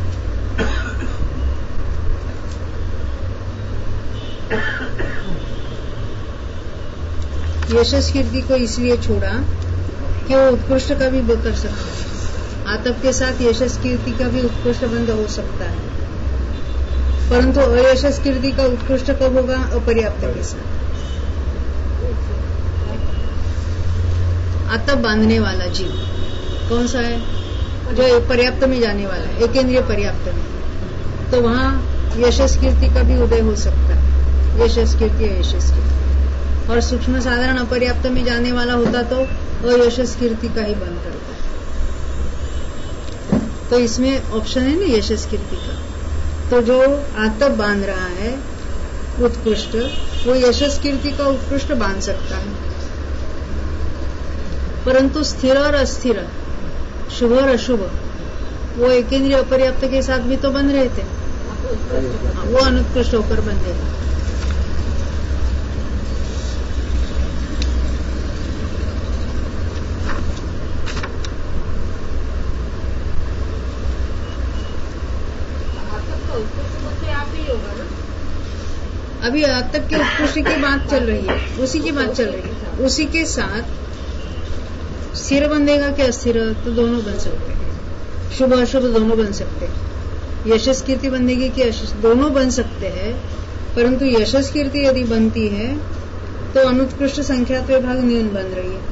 यशस कीर्ति को इसलिए छोड़ा कि वो उत्कृष्ट का भी कर सकता है। आतप के साथ यशस कीर्ति का भी उत्कृष्ट बंध हो सकता है, परंतु अयशस कीर्ति का उत्कृष्ट कब होगा? अपर्याप्त के साथ। आतप बांधने वाला जीव कौन सा है? जो पर्याप्त में जाने वाला है, एकेंद्रिय पर्याप्त में, तो वहां यशस कीर्ति का भी उदय हो सकता है, यशस कीर्ति अयशस कीर्ति। और सूक्ष्म साधारण अपर्याप्त में जाने वाला होता तो अयशस कीर्ति का ही बंध करता है। तो इसमें ऑप्शन है ना यशस कीर्ति का। तो जो आतप बांध रहा है उत्कृष्ट, वो यशस कीर्ति का उत्कृष्ट बांध सकता है, परंतु स्थिर और अस्थिर, शुभ और अशुभ, वो एकेंद्रिय अपर्याप्त के साथ भी तो बंध रहे थे, वो अनुत्कृष्ट होकर बंधेगा। अभी आतप के उत्कृष्ट की बात चल रही है, उसी की बात चल रही है। उसी के साथ स्थिर बंधेगा कि अस्थिर, तो दोनों बन सकते हैं, शुभ अशुभ दोनों बन सकते हैं। यशस कीर्ति बंधेगी कि अशस, दोनों बन सकते हैं, परंतु यशस कीर्ति यदि बनती है तो अनुत्कृष्ट संख्यात्व भाग न्यून बन रही है,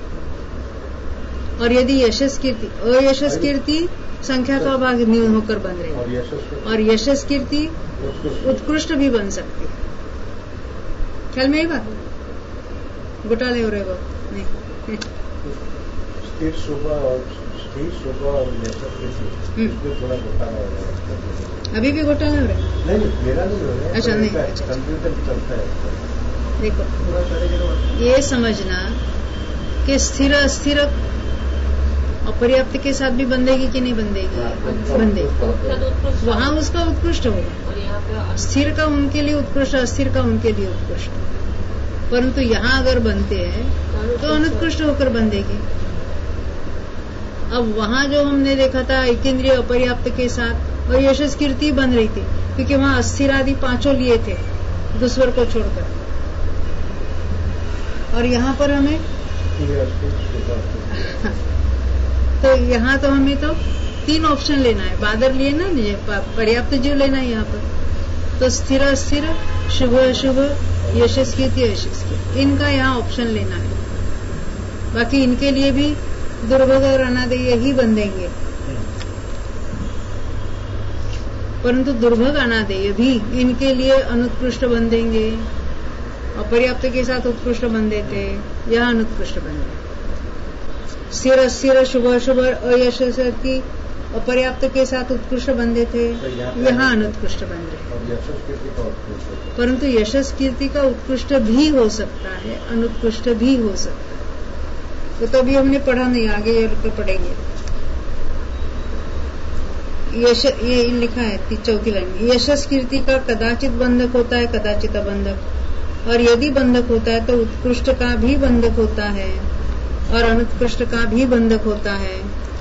और यदि यशस कीर्ति अयशस कीर्ति संख्यात्व भाग न्यून होकर बन रही है, और यशस कीर्ति उत्कृष्ट भी बन सकती है। ख्याल में ये बात घोटाले हो रहे वो नहीं। स्थिर शुभ और यशस कीर्ति थोड़ा घोटाला हो रहा है। अभी भी घोटाला हो रहा है? नहीं, मेरा नहीं हो रहा है। अच्छा नहीं, कंप्यूटर चलता है। देखो, ये समझना कि स्थिर अस्थिर अपर्याप्त के साथ भी बंधेगी कि नहीं बंधेगी? बंधेगी। वहां उसका उत्कृष्ट होगा, स्थिर का उनके लिए उत्कृष्ट, अस्थिर का उनके लिए उत्कृष्ट। परंतु यहाँ अगर बनते हैं तो अनुत्कृष्ट होकर बंधेगी। अब वहां जो हमने देखा था एकेंद्रिय अपर्याप्त के साथ और यशस कीर्ति बन रही थी, क्योंकि वहां अस्थिर आदि पांचों लिए थे दूसर को छोड़कर, और यहाँ पर हमें तो यहाँ तो हमें तो 3 ऑप्शन लेना है, बादर लिए ना, पर्याप्त जीव लेना है यहाँ पर। तो स्थिर अस्थिर, शुभ अशुभ, यशस कीर्ति अयशस कीर्ति, इनका यहाँ ऑप्शन लेना है। बाकी इनके लिए भी दुर्भग और अनादेय ही बंधेंगे, परंतु दुर्भग अनादेय भी इनके लिए अनुत्कृष्ट बंधेंगे। अपर्याप्त के साथ उत्कृष्ट बंधे थे, यहाँ अनुत्कृष्ट बंधे। स्थिर अस्थिर, शुभ अशुभ, अयशस की अपर्याप्त के साथ उत्कृष्ट बंधे थे, यहाँ अनुत्कृष्ट बंधे। परंतु यशस कीर्ति का उत्कृष्ट भी हो सकता है, अनुत्कृष्ट भी हो सकता है। तो अभी हमने पढ़ा नहीं, आगे ये पढ़ेंगे। ये लिखा है 4th लाइन में, यशस कीर्ति का कदाचित बंधक होता है, कदाचित अबंधक, और यदि बंधक होता है तो उत्कृष्ट का भी बंधक होता है और अनुत्कृष्ट का भी बंधक होता है।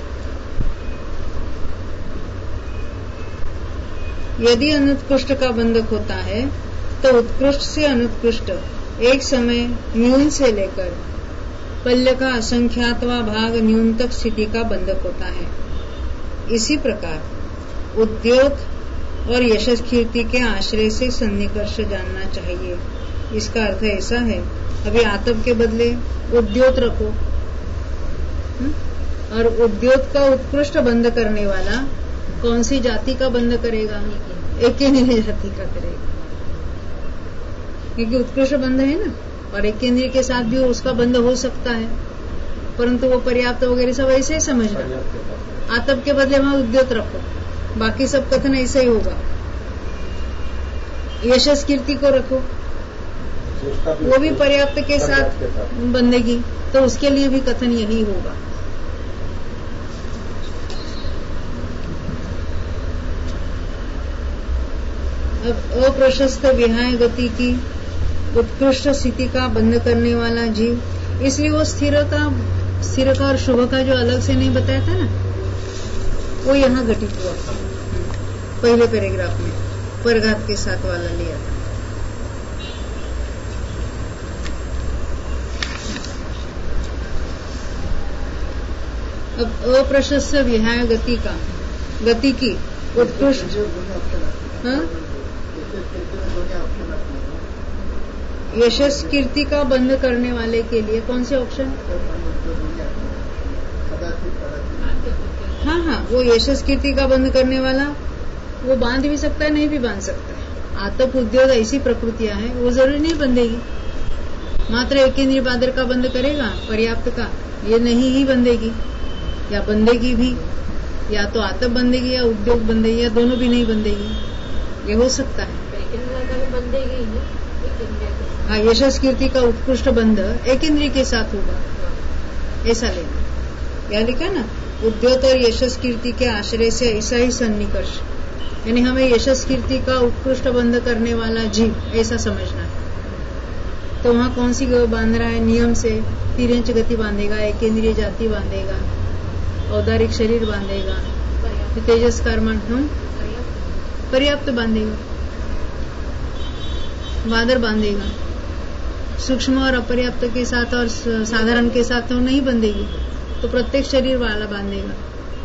यदि अनुत्कृष्ट का बंधक होता है तो उत्कृष्ट से अनुत्कृष्ट एक समय न्यून से लेकर पल्य का असंख्यातवा भाग न्यून तक स्थिति का बंधक होता है। इसी प्रकार उद्योत और यशस कीर्ति के आश्रय से सन्निकर्ष जानना चाहिए। इसका अर्थ ऐसा है, अभी आतप के बदले उद्योत रखो, और उद्योत का उत्कृष्ट बंध करने वाला कौन सी जाति का बंध करेगा? एकेंद्रिय जाति का करेगा, क्योंकि उत्कृष्ट बंध है ना, और एकेंद्रिय के साथ भी उसका बंध हो सकता है, परंतु वो पर्याप्त वगैरह सब ऐसे ही समझना। आतप के बदले वहां उद्योत रखो, बाकी सब कथन ऐसा ही होगा। यशस कीर्ति को रखो, वो भी पर्याप्त के साथ बंधेगी, तो उसके लिए भी कथन यही होगा। अब अप्रशस्त विहाय गति की उत्कृष्ट स्थिति का बंध करने वाला जीव, इसलिए वो स्थिर का और शुभ का जो अलग से नहीं बताया था ना, वो यहाँ घटित हुआ पहले पैराग्राफ में, परघात के साथ वाला लिया था। अब अप्रशस्त विहाय गति की उत्कृष्ट यशस कीर्ति का बंद करने वाले के लिए कौन से ऑप्शन? हाँ, वो यशस कीर्ति का बंद करने वाला वो बांध भी सकता है, नहीं भी बांध सकता है। आतप उद्योग ऐसी प्रकृतियां हैं, वो जरूरी नहीं बंधेगी। मात्र एक इंद्रिय बादर का बंद करेगा, पर्याप्त का ये नहीं ही बंधेगी, या बंधेगी भी, या तो आतप बंधेगी या उद्योग बंधेगी, या दोनों भी नहीं बंधेगी, ये हो सकता है। हाँ, यशस कीर्ति का उत्कृष्ट बंध एक इंद्रिय के साथ होगा, ऐसा लेना। क्या लिखा ना, उद्योत और यशस कीर्ति के आश्रय से ऐसा ही सन्निकर्ष, यानी हमें यशस कीर्ति का उत्कृष्ट बंध करने वाला जीव ऐसा समझना है। तो वहाँ कौन सी बांध रहा है? नियम से 3 इंच गति बांधेगा, एक इंद्रिय जाति बांधेगा, औदारिक शरीर बांधेगा, तेजस कर्मण पर्याप्त बांधेगा, बादर बांधेगा। सूक्ष्म और अपर्याप्त के साथ और साधारण के साथ तो नहीं बंधेगी, तो प्रत्येक शरीर वाला बांधेगा।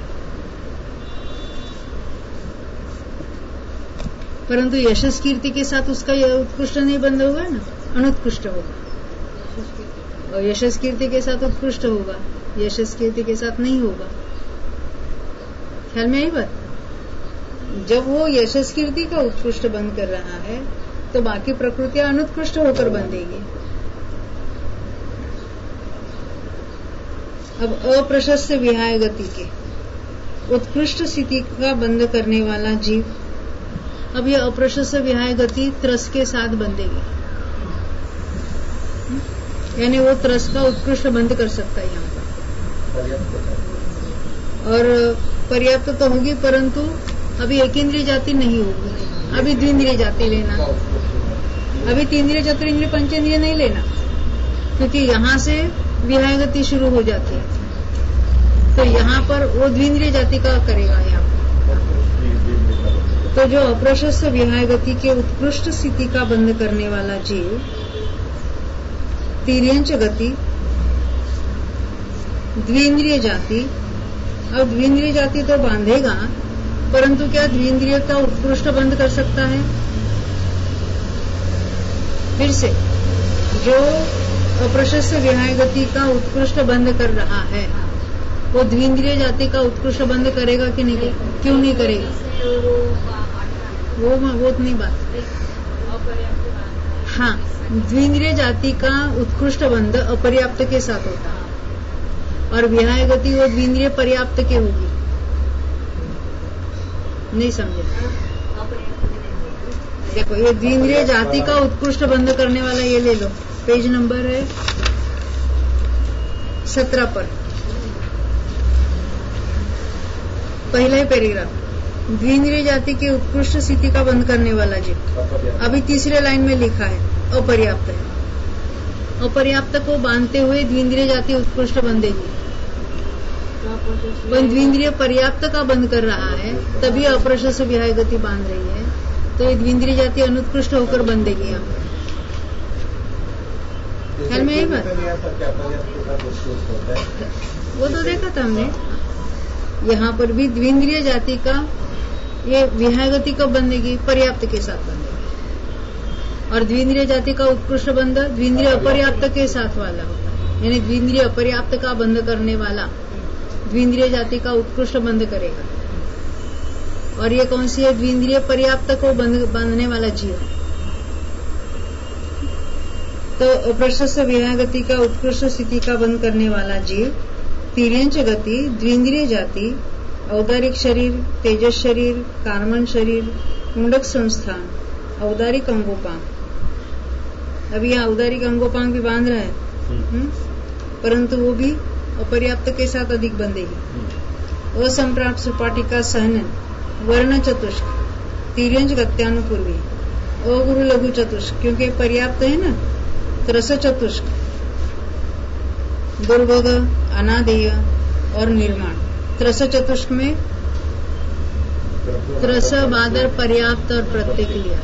परंतु यशस कीर्ति के साथ उसका उत्कृष्ट नहीं बंध होगा ना, अनुत्कृष्ट होगा। और यशस कीर्ति के साथ उत्कृष्ट होगा, यशस कीर्ति के साथ नहीं होगा। ख्याल में आई बात? जब वो यशस कीर्ति का उत्कृष्ट बंद कर रहा है तो बाकी प्रकृतियां अनुत्कृष्ट होकर बंधेगी। अब अप्रशस्त विहाय गति के उत्कृष्ट स्थिति का बंद करने वाला जीव, अब यह अप्रशस्त विहाय गति त्रस के साथ बंधेगी, यानी वो त्रस का उत्कृष्ट बंद कर सकता है यहाँ पर। और पर्याप्त तो होगी, परंतु अभी एक इंद्रिय जाति नहीं होगी, अभी द्विंद्रिय जाति लेना, अभी 3 इंद्रिय, चतुर्ंद्रिय, पंचेंद्रिय नहीं लेना, क्योंकि यहाँ से विहाय गति शुरू हो जाती है। तो यहाँ पर वो द्विंद्रिय जाति का करेगा यहाँ पर। तो जो अप्रशस्त विहाय गति के उत्कृष्ट स्थिति का बंद करने वाला जीव तिर्यंच गति, द्विंद्रिय जाति, अब द्विंद्रिय जाति तो बांधेगा, परंतु क्या द्विंद्रिय का उत्कृष्ट बंद कर सकता है? फिर से, जो अप्रशस्त विहाय गति का उत्कृष्ट बंद कर रहा है वो द्विंद्रिय जाति का उत्कृष्ट बंद करेगा कि नहीं? क्यों नहीं करेगा? वो नहीं बात। हाँ, द्विंद्रिय जाति का उत्कृष्ट बंध अपर्याप्त के साथ होता है और विहाय गति वो द्विंद्रिय पर्याप्त के होगी। नहीं समझे? देखो, ये द्विंद्रिय जाति का उत्कृष्ट बंध करने वाला ये ले लो, पेज नंबर है 17 पर, पहला ही पैराग्राफ, द्विंद्रिय जाति के उत्कृष्ट स्थिति का बंद करने वाला जीव। अभी तीसरे लाइन में लिखा है अपर्याप्त है। अपर्याप्त को बांधते हुए द्विंद्रिय जाति उत्कृष्ट बंधेगी, पर द्विंद्रिय पर्याप्त का बंद कर रहा है तभी अप्रशस्त विहाय गति बांध रही है, तो ये द्विंद्रिय जाति अनुत्कृष्ट होकर बंधेगी। यहाँ ख्याल में यही बात? वो तो देखा था हमने। यहाँ पर भी द्विंद्रिय जाति का ये विहाय गति कब बंधेगी? पर्याप्त के साथ बंधेगी। और द्विंद्रिय जाति का उत्कृष्ट बंध द्विंद्रिय अपर्याप्त के साथ वाला होता है, यानी द्विंद्रिय अपर्याप्त का बंध करने वाला द्विंद्रिय जाति का उत्कृष्ट बंध करेगा। और ये कौन सी है? द्विंद्रिय पर्याप्त को बांधने वाला जीव। तो अप्रशस्त विहाय गति का उत्कृष्ट स्थिति का बंद करने वाला जीव तिर्यंच गति, द्विंद्रिय जाति, औदारिक शरीर, तेजस शरीर, कार्मण शरीर, मुंडक संस्थान, औदारिक अंगोपांग। अभी यहाँ औदारिक अंगोपांग भी बांध रहा है, परंतु वो भी अपर्याप्त के साथ अधिक बंधेगी। असंप्राप्त सुपाटिका सहनन, वर्ण चतुष्क, तिर्यंच गत्यानुपूर्वी, अगुरु लघु चतुष्क, क्योंकि पर्याप्त है ना, त्रस चतुष्क, दुर्भोग, अनादेय और निर्माण। त्रस चतुष्क में त्रस, बादर, पर्याप्त और प्रत्येक लिया।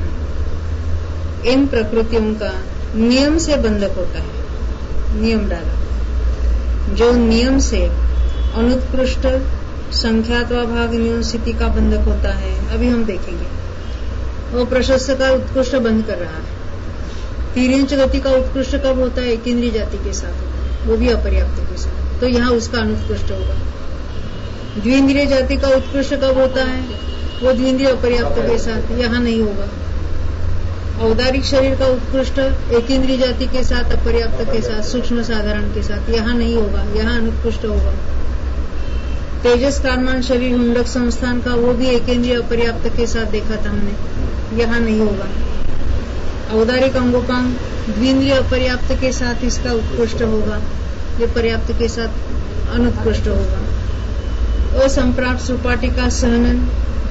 इन प्रकृतियों का नियम से बंधक होता है। नियम डाला, जो नियम से अनुत्कृष्ट संख्यात्वा भाग न्यून स्थिति का बंधक होता है। अभी हम देखेंगे। वो प्रशस्त का उत्कृष्ट बंध कर रहा है। तीर्यंच गति का उत्कृष्ट कब होता है? एकेंद्रीय जाति के साथ होता है, वो भी अपर्याप्त के साथ, तो यहाँ उसका अनुत्कृष्ट होगा। द्विंद्रिय जाति का उत्कृष्ट कब होता है? वो द्विंद्रिय अपर्याप्त के साथ, यहाँ नहीं होगा। औदारिक शरीर का उत्कृष्ट एकेंद्रीय जाति के साथ, अपर्याप्त के साथ, सूक्ष्म साधारण के साथ, यहाँ नहीं होगा, यहाँ अनुत्कृष्ट होगा। तेजस कालमान शरीर हुंडक संस्थान का, वो भी एकेंद्रीय अपर्याप्त के साथ देखा था हमने, यहाँ नहीं होगा। औदारिक अंगोपांग द्विंद्रिय अपर्याप्त के साथ इसका उत्कृष्ट होगा, ये पर्याप्त के साथ अनुत्कृष्ट होगा। असंप्राप्त सुपाटिका सहनन,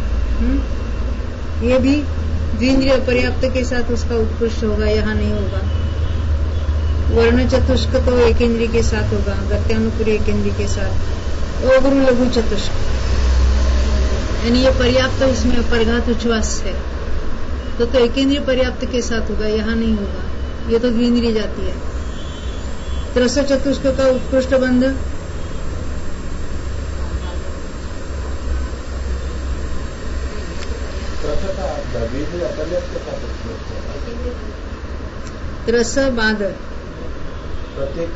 ये भी द्विंद्रिय पर्याप्त के साथ उसका उत्कृष्ट होगा, यहाँ नहीं होगा। वर्ण चतुष्क तो एकेंद्रीय के साथ होगा, गत्यानुपुरी एकेंद्रीय के साथ। गुरु लघु चतुष्क, यानी ये पर्याप्त उसमें अपरघात उच्छ्वास है, तो एकेंद्रीय पर्याप्त के साथ होगा, यहाँ नहीं होगा, ये तो द्विंद्रिय जाती है। त्रस चतुष्क का उत्कृष्ट बंध त्रस बादर, प्रत्येक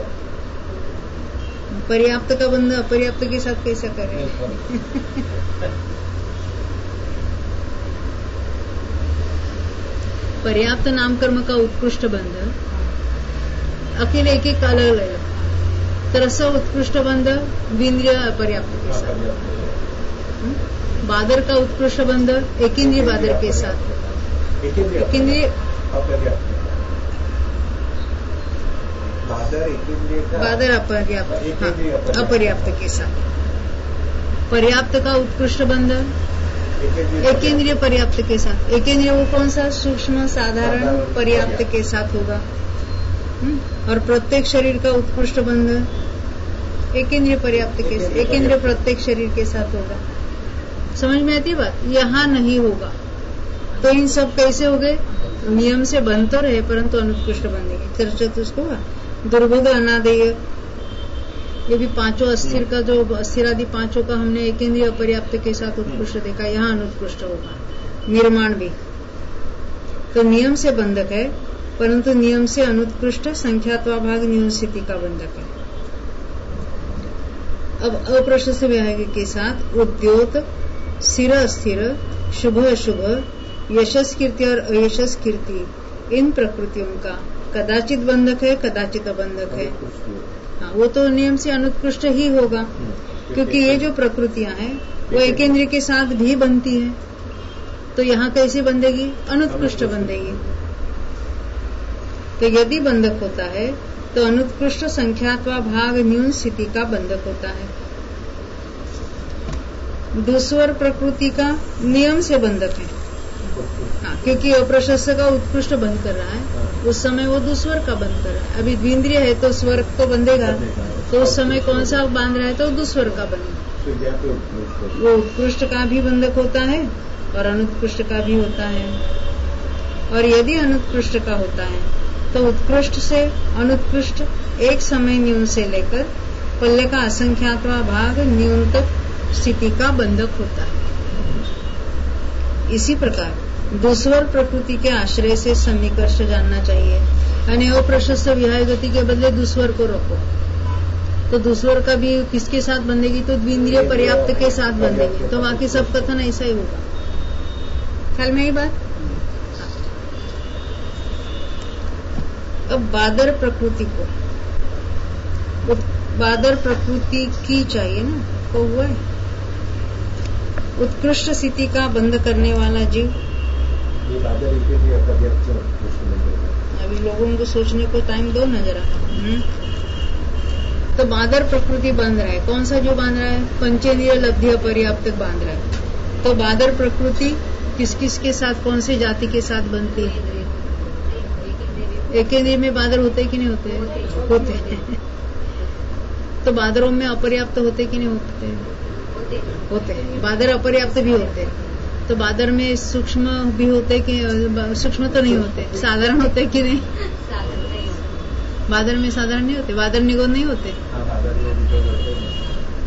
पर्याप्त का बंध अपर्याप्त के साथ कैसा करें? पर्याप्त नामकर्म का उत्कृष्ट बंध अकेले एक एक अलग अलग। तरस उत्कृष्ट बंध द्विंद्रिय अपर्याप्त के साथ। बादर का उत्कृष्ट बंध एकेंद्रीय बादर के साथ, एकेंद्रीय बादर अपर्याप्त, अपर्याप्त के साथ। पर्याप्त का उत्कृष्ट बंध एकेंद्रीय पर्याप्त के साथ। एकेंद्रीय वो कौन सा? सूक्ष्म साधारण पर्याप्त के साथ होगा। और प्रत्येक शरीर का उत्कृष्ट बंध एकेंद्रीय पर्याप्त के साथ, एकेंद्रीय प्रत्येक शरीर के साथ होगा। समझ में आती है बात? यहाँ नहीं होगा, तो इन सब कैसे हो गए? नियम से बन तो रहे परंतु अनुत्कृष्ट बनेंगे। चतुष्क हुआ दुर्भोग अनादेय, ये भी पांचों अस्थिर का, जो अस्थिर आदि पांचों का हमने एकेंद्रीय पर्याप्त के साथ उत्कृष्ट देखा, यहाँ अनुत्कृष्ट होगा। निर्माण भी तो नियम से बंधक है परंतु नियम से अनुत्कृष्ट संख्यात्वा भाग न्यून स्थिति का बंधक है। अब अप्रशस्त व्याहग के साथ उद्योत, स्थिर अस्थिर, शुभ अशुभ, यशस कीर्ति और अयशस कीर्ति, इन प्रकृतियों का कदाचित बंधक है, कदाचित अबंधक है। हाँ, वो तो नियम से अनुत्कृष्ट ही होगा, क्योंकि ये जो प्रकृतियां हैं वो एकेंद्रीय के साथ भी बनती है, तो यहाँ कैसे बंधेगी? अनुत्कृष्ट बंधेगी। तो यदि बंधक होता है तो अनुत्कृष्ट संख्यात्वा भाग न्यून स्थिति का बंधक होता है। दुस्वर प्रकृति का नियम से बंधक है। हाँ, क्योंकि अप्रशस्त का उत्कृष्ट बंध कर रहा है, उस समय वो दुस्वर का बंध कर रहा है। अभी द्विंद्रिय है तो स्वर तो बंधेगा, तो उस समय कौन सा बांध रहा है? तो दुस्वर का बंध। वो उत्कृष्ट का भी बंधक होता है और अनुत्कृष्ट का भी होता है। और यदि अनुत्कृष्ट का होता है तो उत्कृष्ट से अनुत्कृष्ट एक समय न्यून से लेकर पल्ले का असंख्यात्वा भाग न्यून तक स्थिति का बंधक होता है। इसी प्रकार दुस्वर प्रकृति के आश्रय से सन्निकर्ष जानना चाहिए, यानी अप्रशस्त विहाय गति के बदले दुस्वर को रखो, तो दुस्वर का भी किसके साथ बंधेगी? तो द्विंद्रिय पर्याप्त के साथ बंधेगी, तो बाकी सब कथन ऐसा ही होगा। ख्याल में ही बात। अब बादर प्रकृति को, बादर प्रकृति की चाहिए ना, को हुआ है उत्कृष्ट स्थिति का बंध करने वाला जीव। ये बादर अभी लोगों को सोचने को टाइम दो ना जरा। तो बादर प्रकृति बांध रहा है, कौन सा जो बांध रहा है? पंचेंद्रिय लब्धि अपर्याप्त बांध रहा है। तो बादर प्रकृति किस किस के साथ, कौन सी जाति के साथ बनती है? एकेंद्रिय में बादर होते कि नहीं होते? होते हैं। तो बादरों में अपर्याप्त होते कि नहीं होते? होते हैं। बादर अपर्याप्त भी होते हैं। तो बादर में सूक्ष्म भी होते कि सूक्ष्म तो नहीं होते, साधारण होते कि नहीं? बादर में साधारण नहीं होते, बादर निगोद नहीं होते।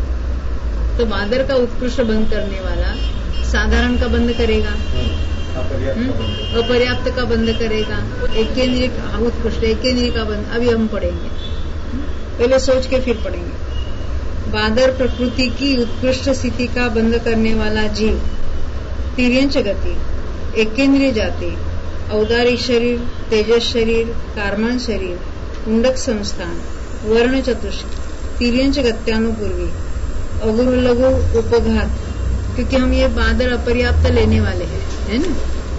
तो बादर का उत्कृष्ट बंद करने वाला साधारण का बंद करेगा, अपर्याप्त का बंद करेगा, एक केंद्रीय उत्कृष्ट एक केंद्रीय का बंद। अभी हम पढ़ेंगे, पहले सोच के फिर पढ़ेंगे। बादर प्रकृति की उत्कृष्ट स्थिति का बंद करने वाला जीव, तिर्यंच गति, एक केंद्रीय जाति, औदारिक शरीर, तेजस शरीर, कारमान शरीर, कुंडक संस्थान, वर्ण चतुष्क, तिर्यंच गत्यानुपूर्वी, अगुरु लघु उपघात, क्योंकि हम ये बादर अपर्याप्त लेने वाले हैं, है ना।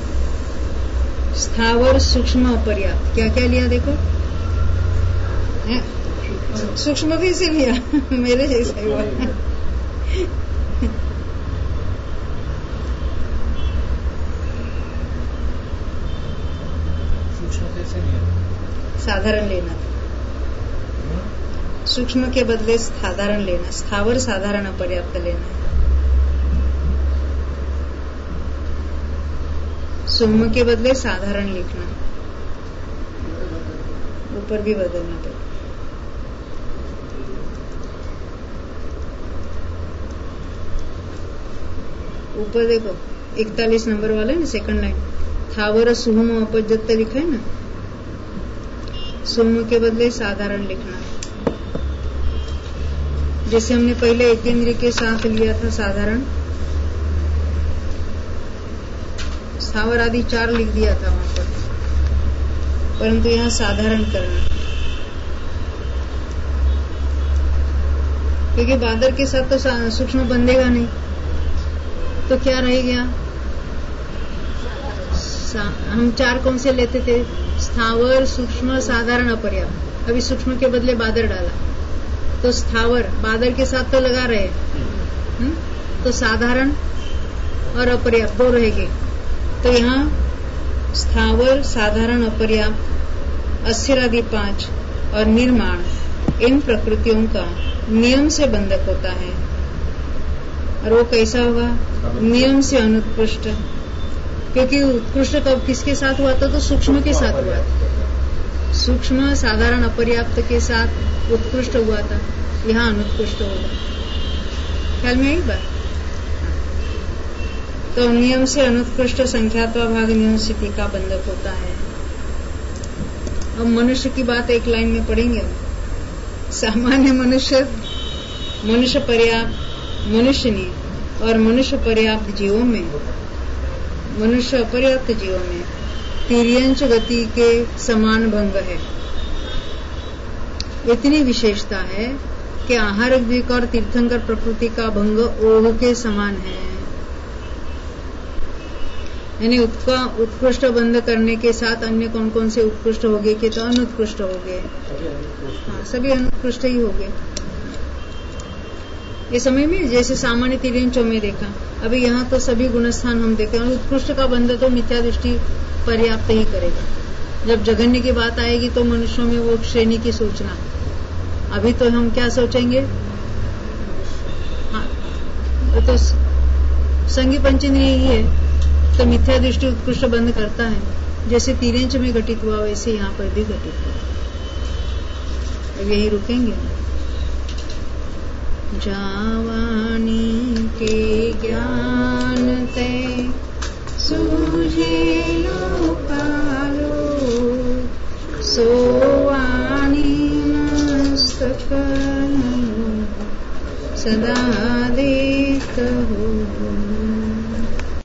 स्थावर सूक्ष्म अपर्याप्त, क्या क्या लिया देखो, सूक्ष्म भी इसे लिया मेरे जैसा ही हुआ। साधारण लेना, सूक्ष्म के बदले साधारण लेना, स्थावर साधारण अपर्याप्त लेना, सूक्ष्म के बदले साधारण लिखना, ऊपर भी बदलना पड़ेगा। ऊपर देखो 41 नंबर वाला है ना, सेकंड लाइन, थावर सुहम अपजत लिखा है ना, सुहम के बदले साधारण लिखना। जैसे हमने पहले एक इंद्रिय के साथ लिया था साधारण, स्थावर आदि 4 लिख दिया था वहां पर, परंतु यहाँ साधारण करना, क्योंकि बादर के साथ तो सूक्ष्म बंधेगा नहीं, तो क्या रह गया, हम 4 कौन से लेते थे, स्थावर सूक्ष्म साधारण अपर्याप्त। अभी सूक्ष्म के बदले बादर डाला, तो स्थावर बादर के साथ तो लगा रहे, तो साधारण और अपर्याप्त 2 रहेंगे। तो यहाँ स्थावर साधारण अपर्याप्त, अस्थिर आदि 5 और निर्माण, इन प्रकृतियों का नियम से बंधक होता है। और वो कैसा होगा, नियम से अनुत्कृष्ट, क्योंकि उत्कृष्ट कब किसके साथ हुआ था, तो सूक्ष्म के साथ हुआ था। सूक्ष्म साधारण अपर्याप्त के साथ उत्कृष्ट हुआ था, यहाँ अनुत्कृष्ट होगा। ख्याल में एक बार, तो नियम से अनुत्कृष्ट संख्यात्वा भाग नियम स्थिति का बंधक होता है। अब मनुष्य की बात एक लाइन में पढ़ेंगे। सामान्य मनुष्य, मनुष्य पर्याप्त, मनुष्यनी और मनुष्य पर्याप्त जीवों में, मनुष्य अपर्याप्त जीवों में तिर्यंच गति के समान भंग है। इतनी विशेषता है कि आहार द्विक और तीर्थंकर प्रकृति का भंग ओह के समान है। यानी उसका उत्कृष्ट बंध करने के साथ अन्य कौन कौन से उत्कृष्ट हो गए, कि तो अनुत्कृष्ट हो गए। हाँ, सभी अनुत्कृष्ट ही हो गए। ये समय में जैसे सामान्य तिर्यंचों में देखा, अभी यहाँ तो सभी गुणस्थान हम देखें, और उत्कृष्ट का बंध तो मिथ्या दृष्टि पर्याप्त ही करेगा। जब जघन्य की बात आएगी तो मनुष्यों में वो श्रेणी की सोचना, अभी तो हम क्या सोचेंगे, हाँ तो संगी पंचेंद्रिय ही है, तो मिथ्या दृष्टि उत्कृष्ट बंध करता है। जैसे तिर्यंच में घटित हुआ वैसे यहाँ पर भी घटित हुआ। अब यही रुकेंगे। जावानी के ज्ञान ते सूझे लोकालो, सोवानी मस्तक सदा देख हो।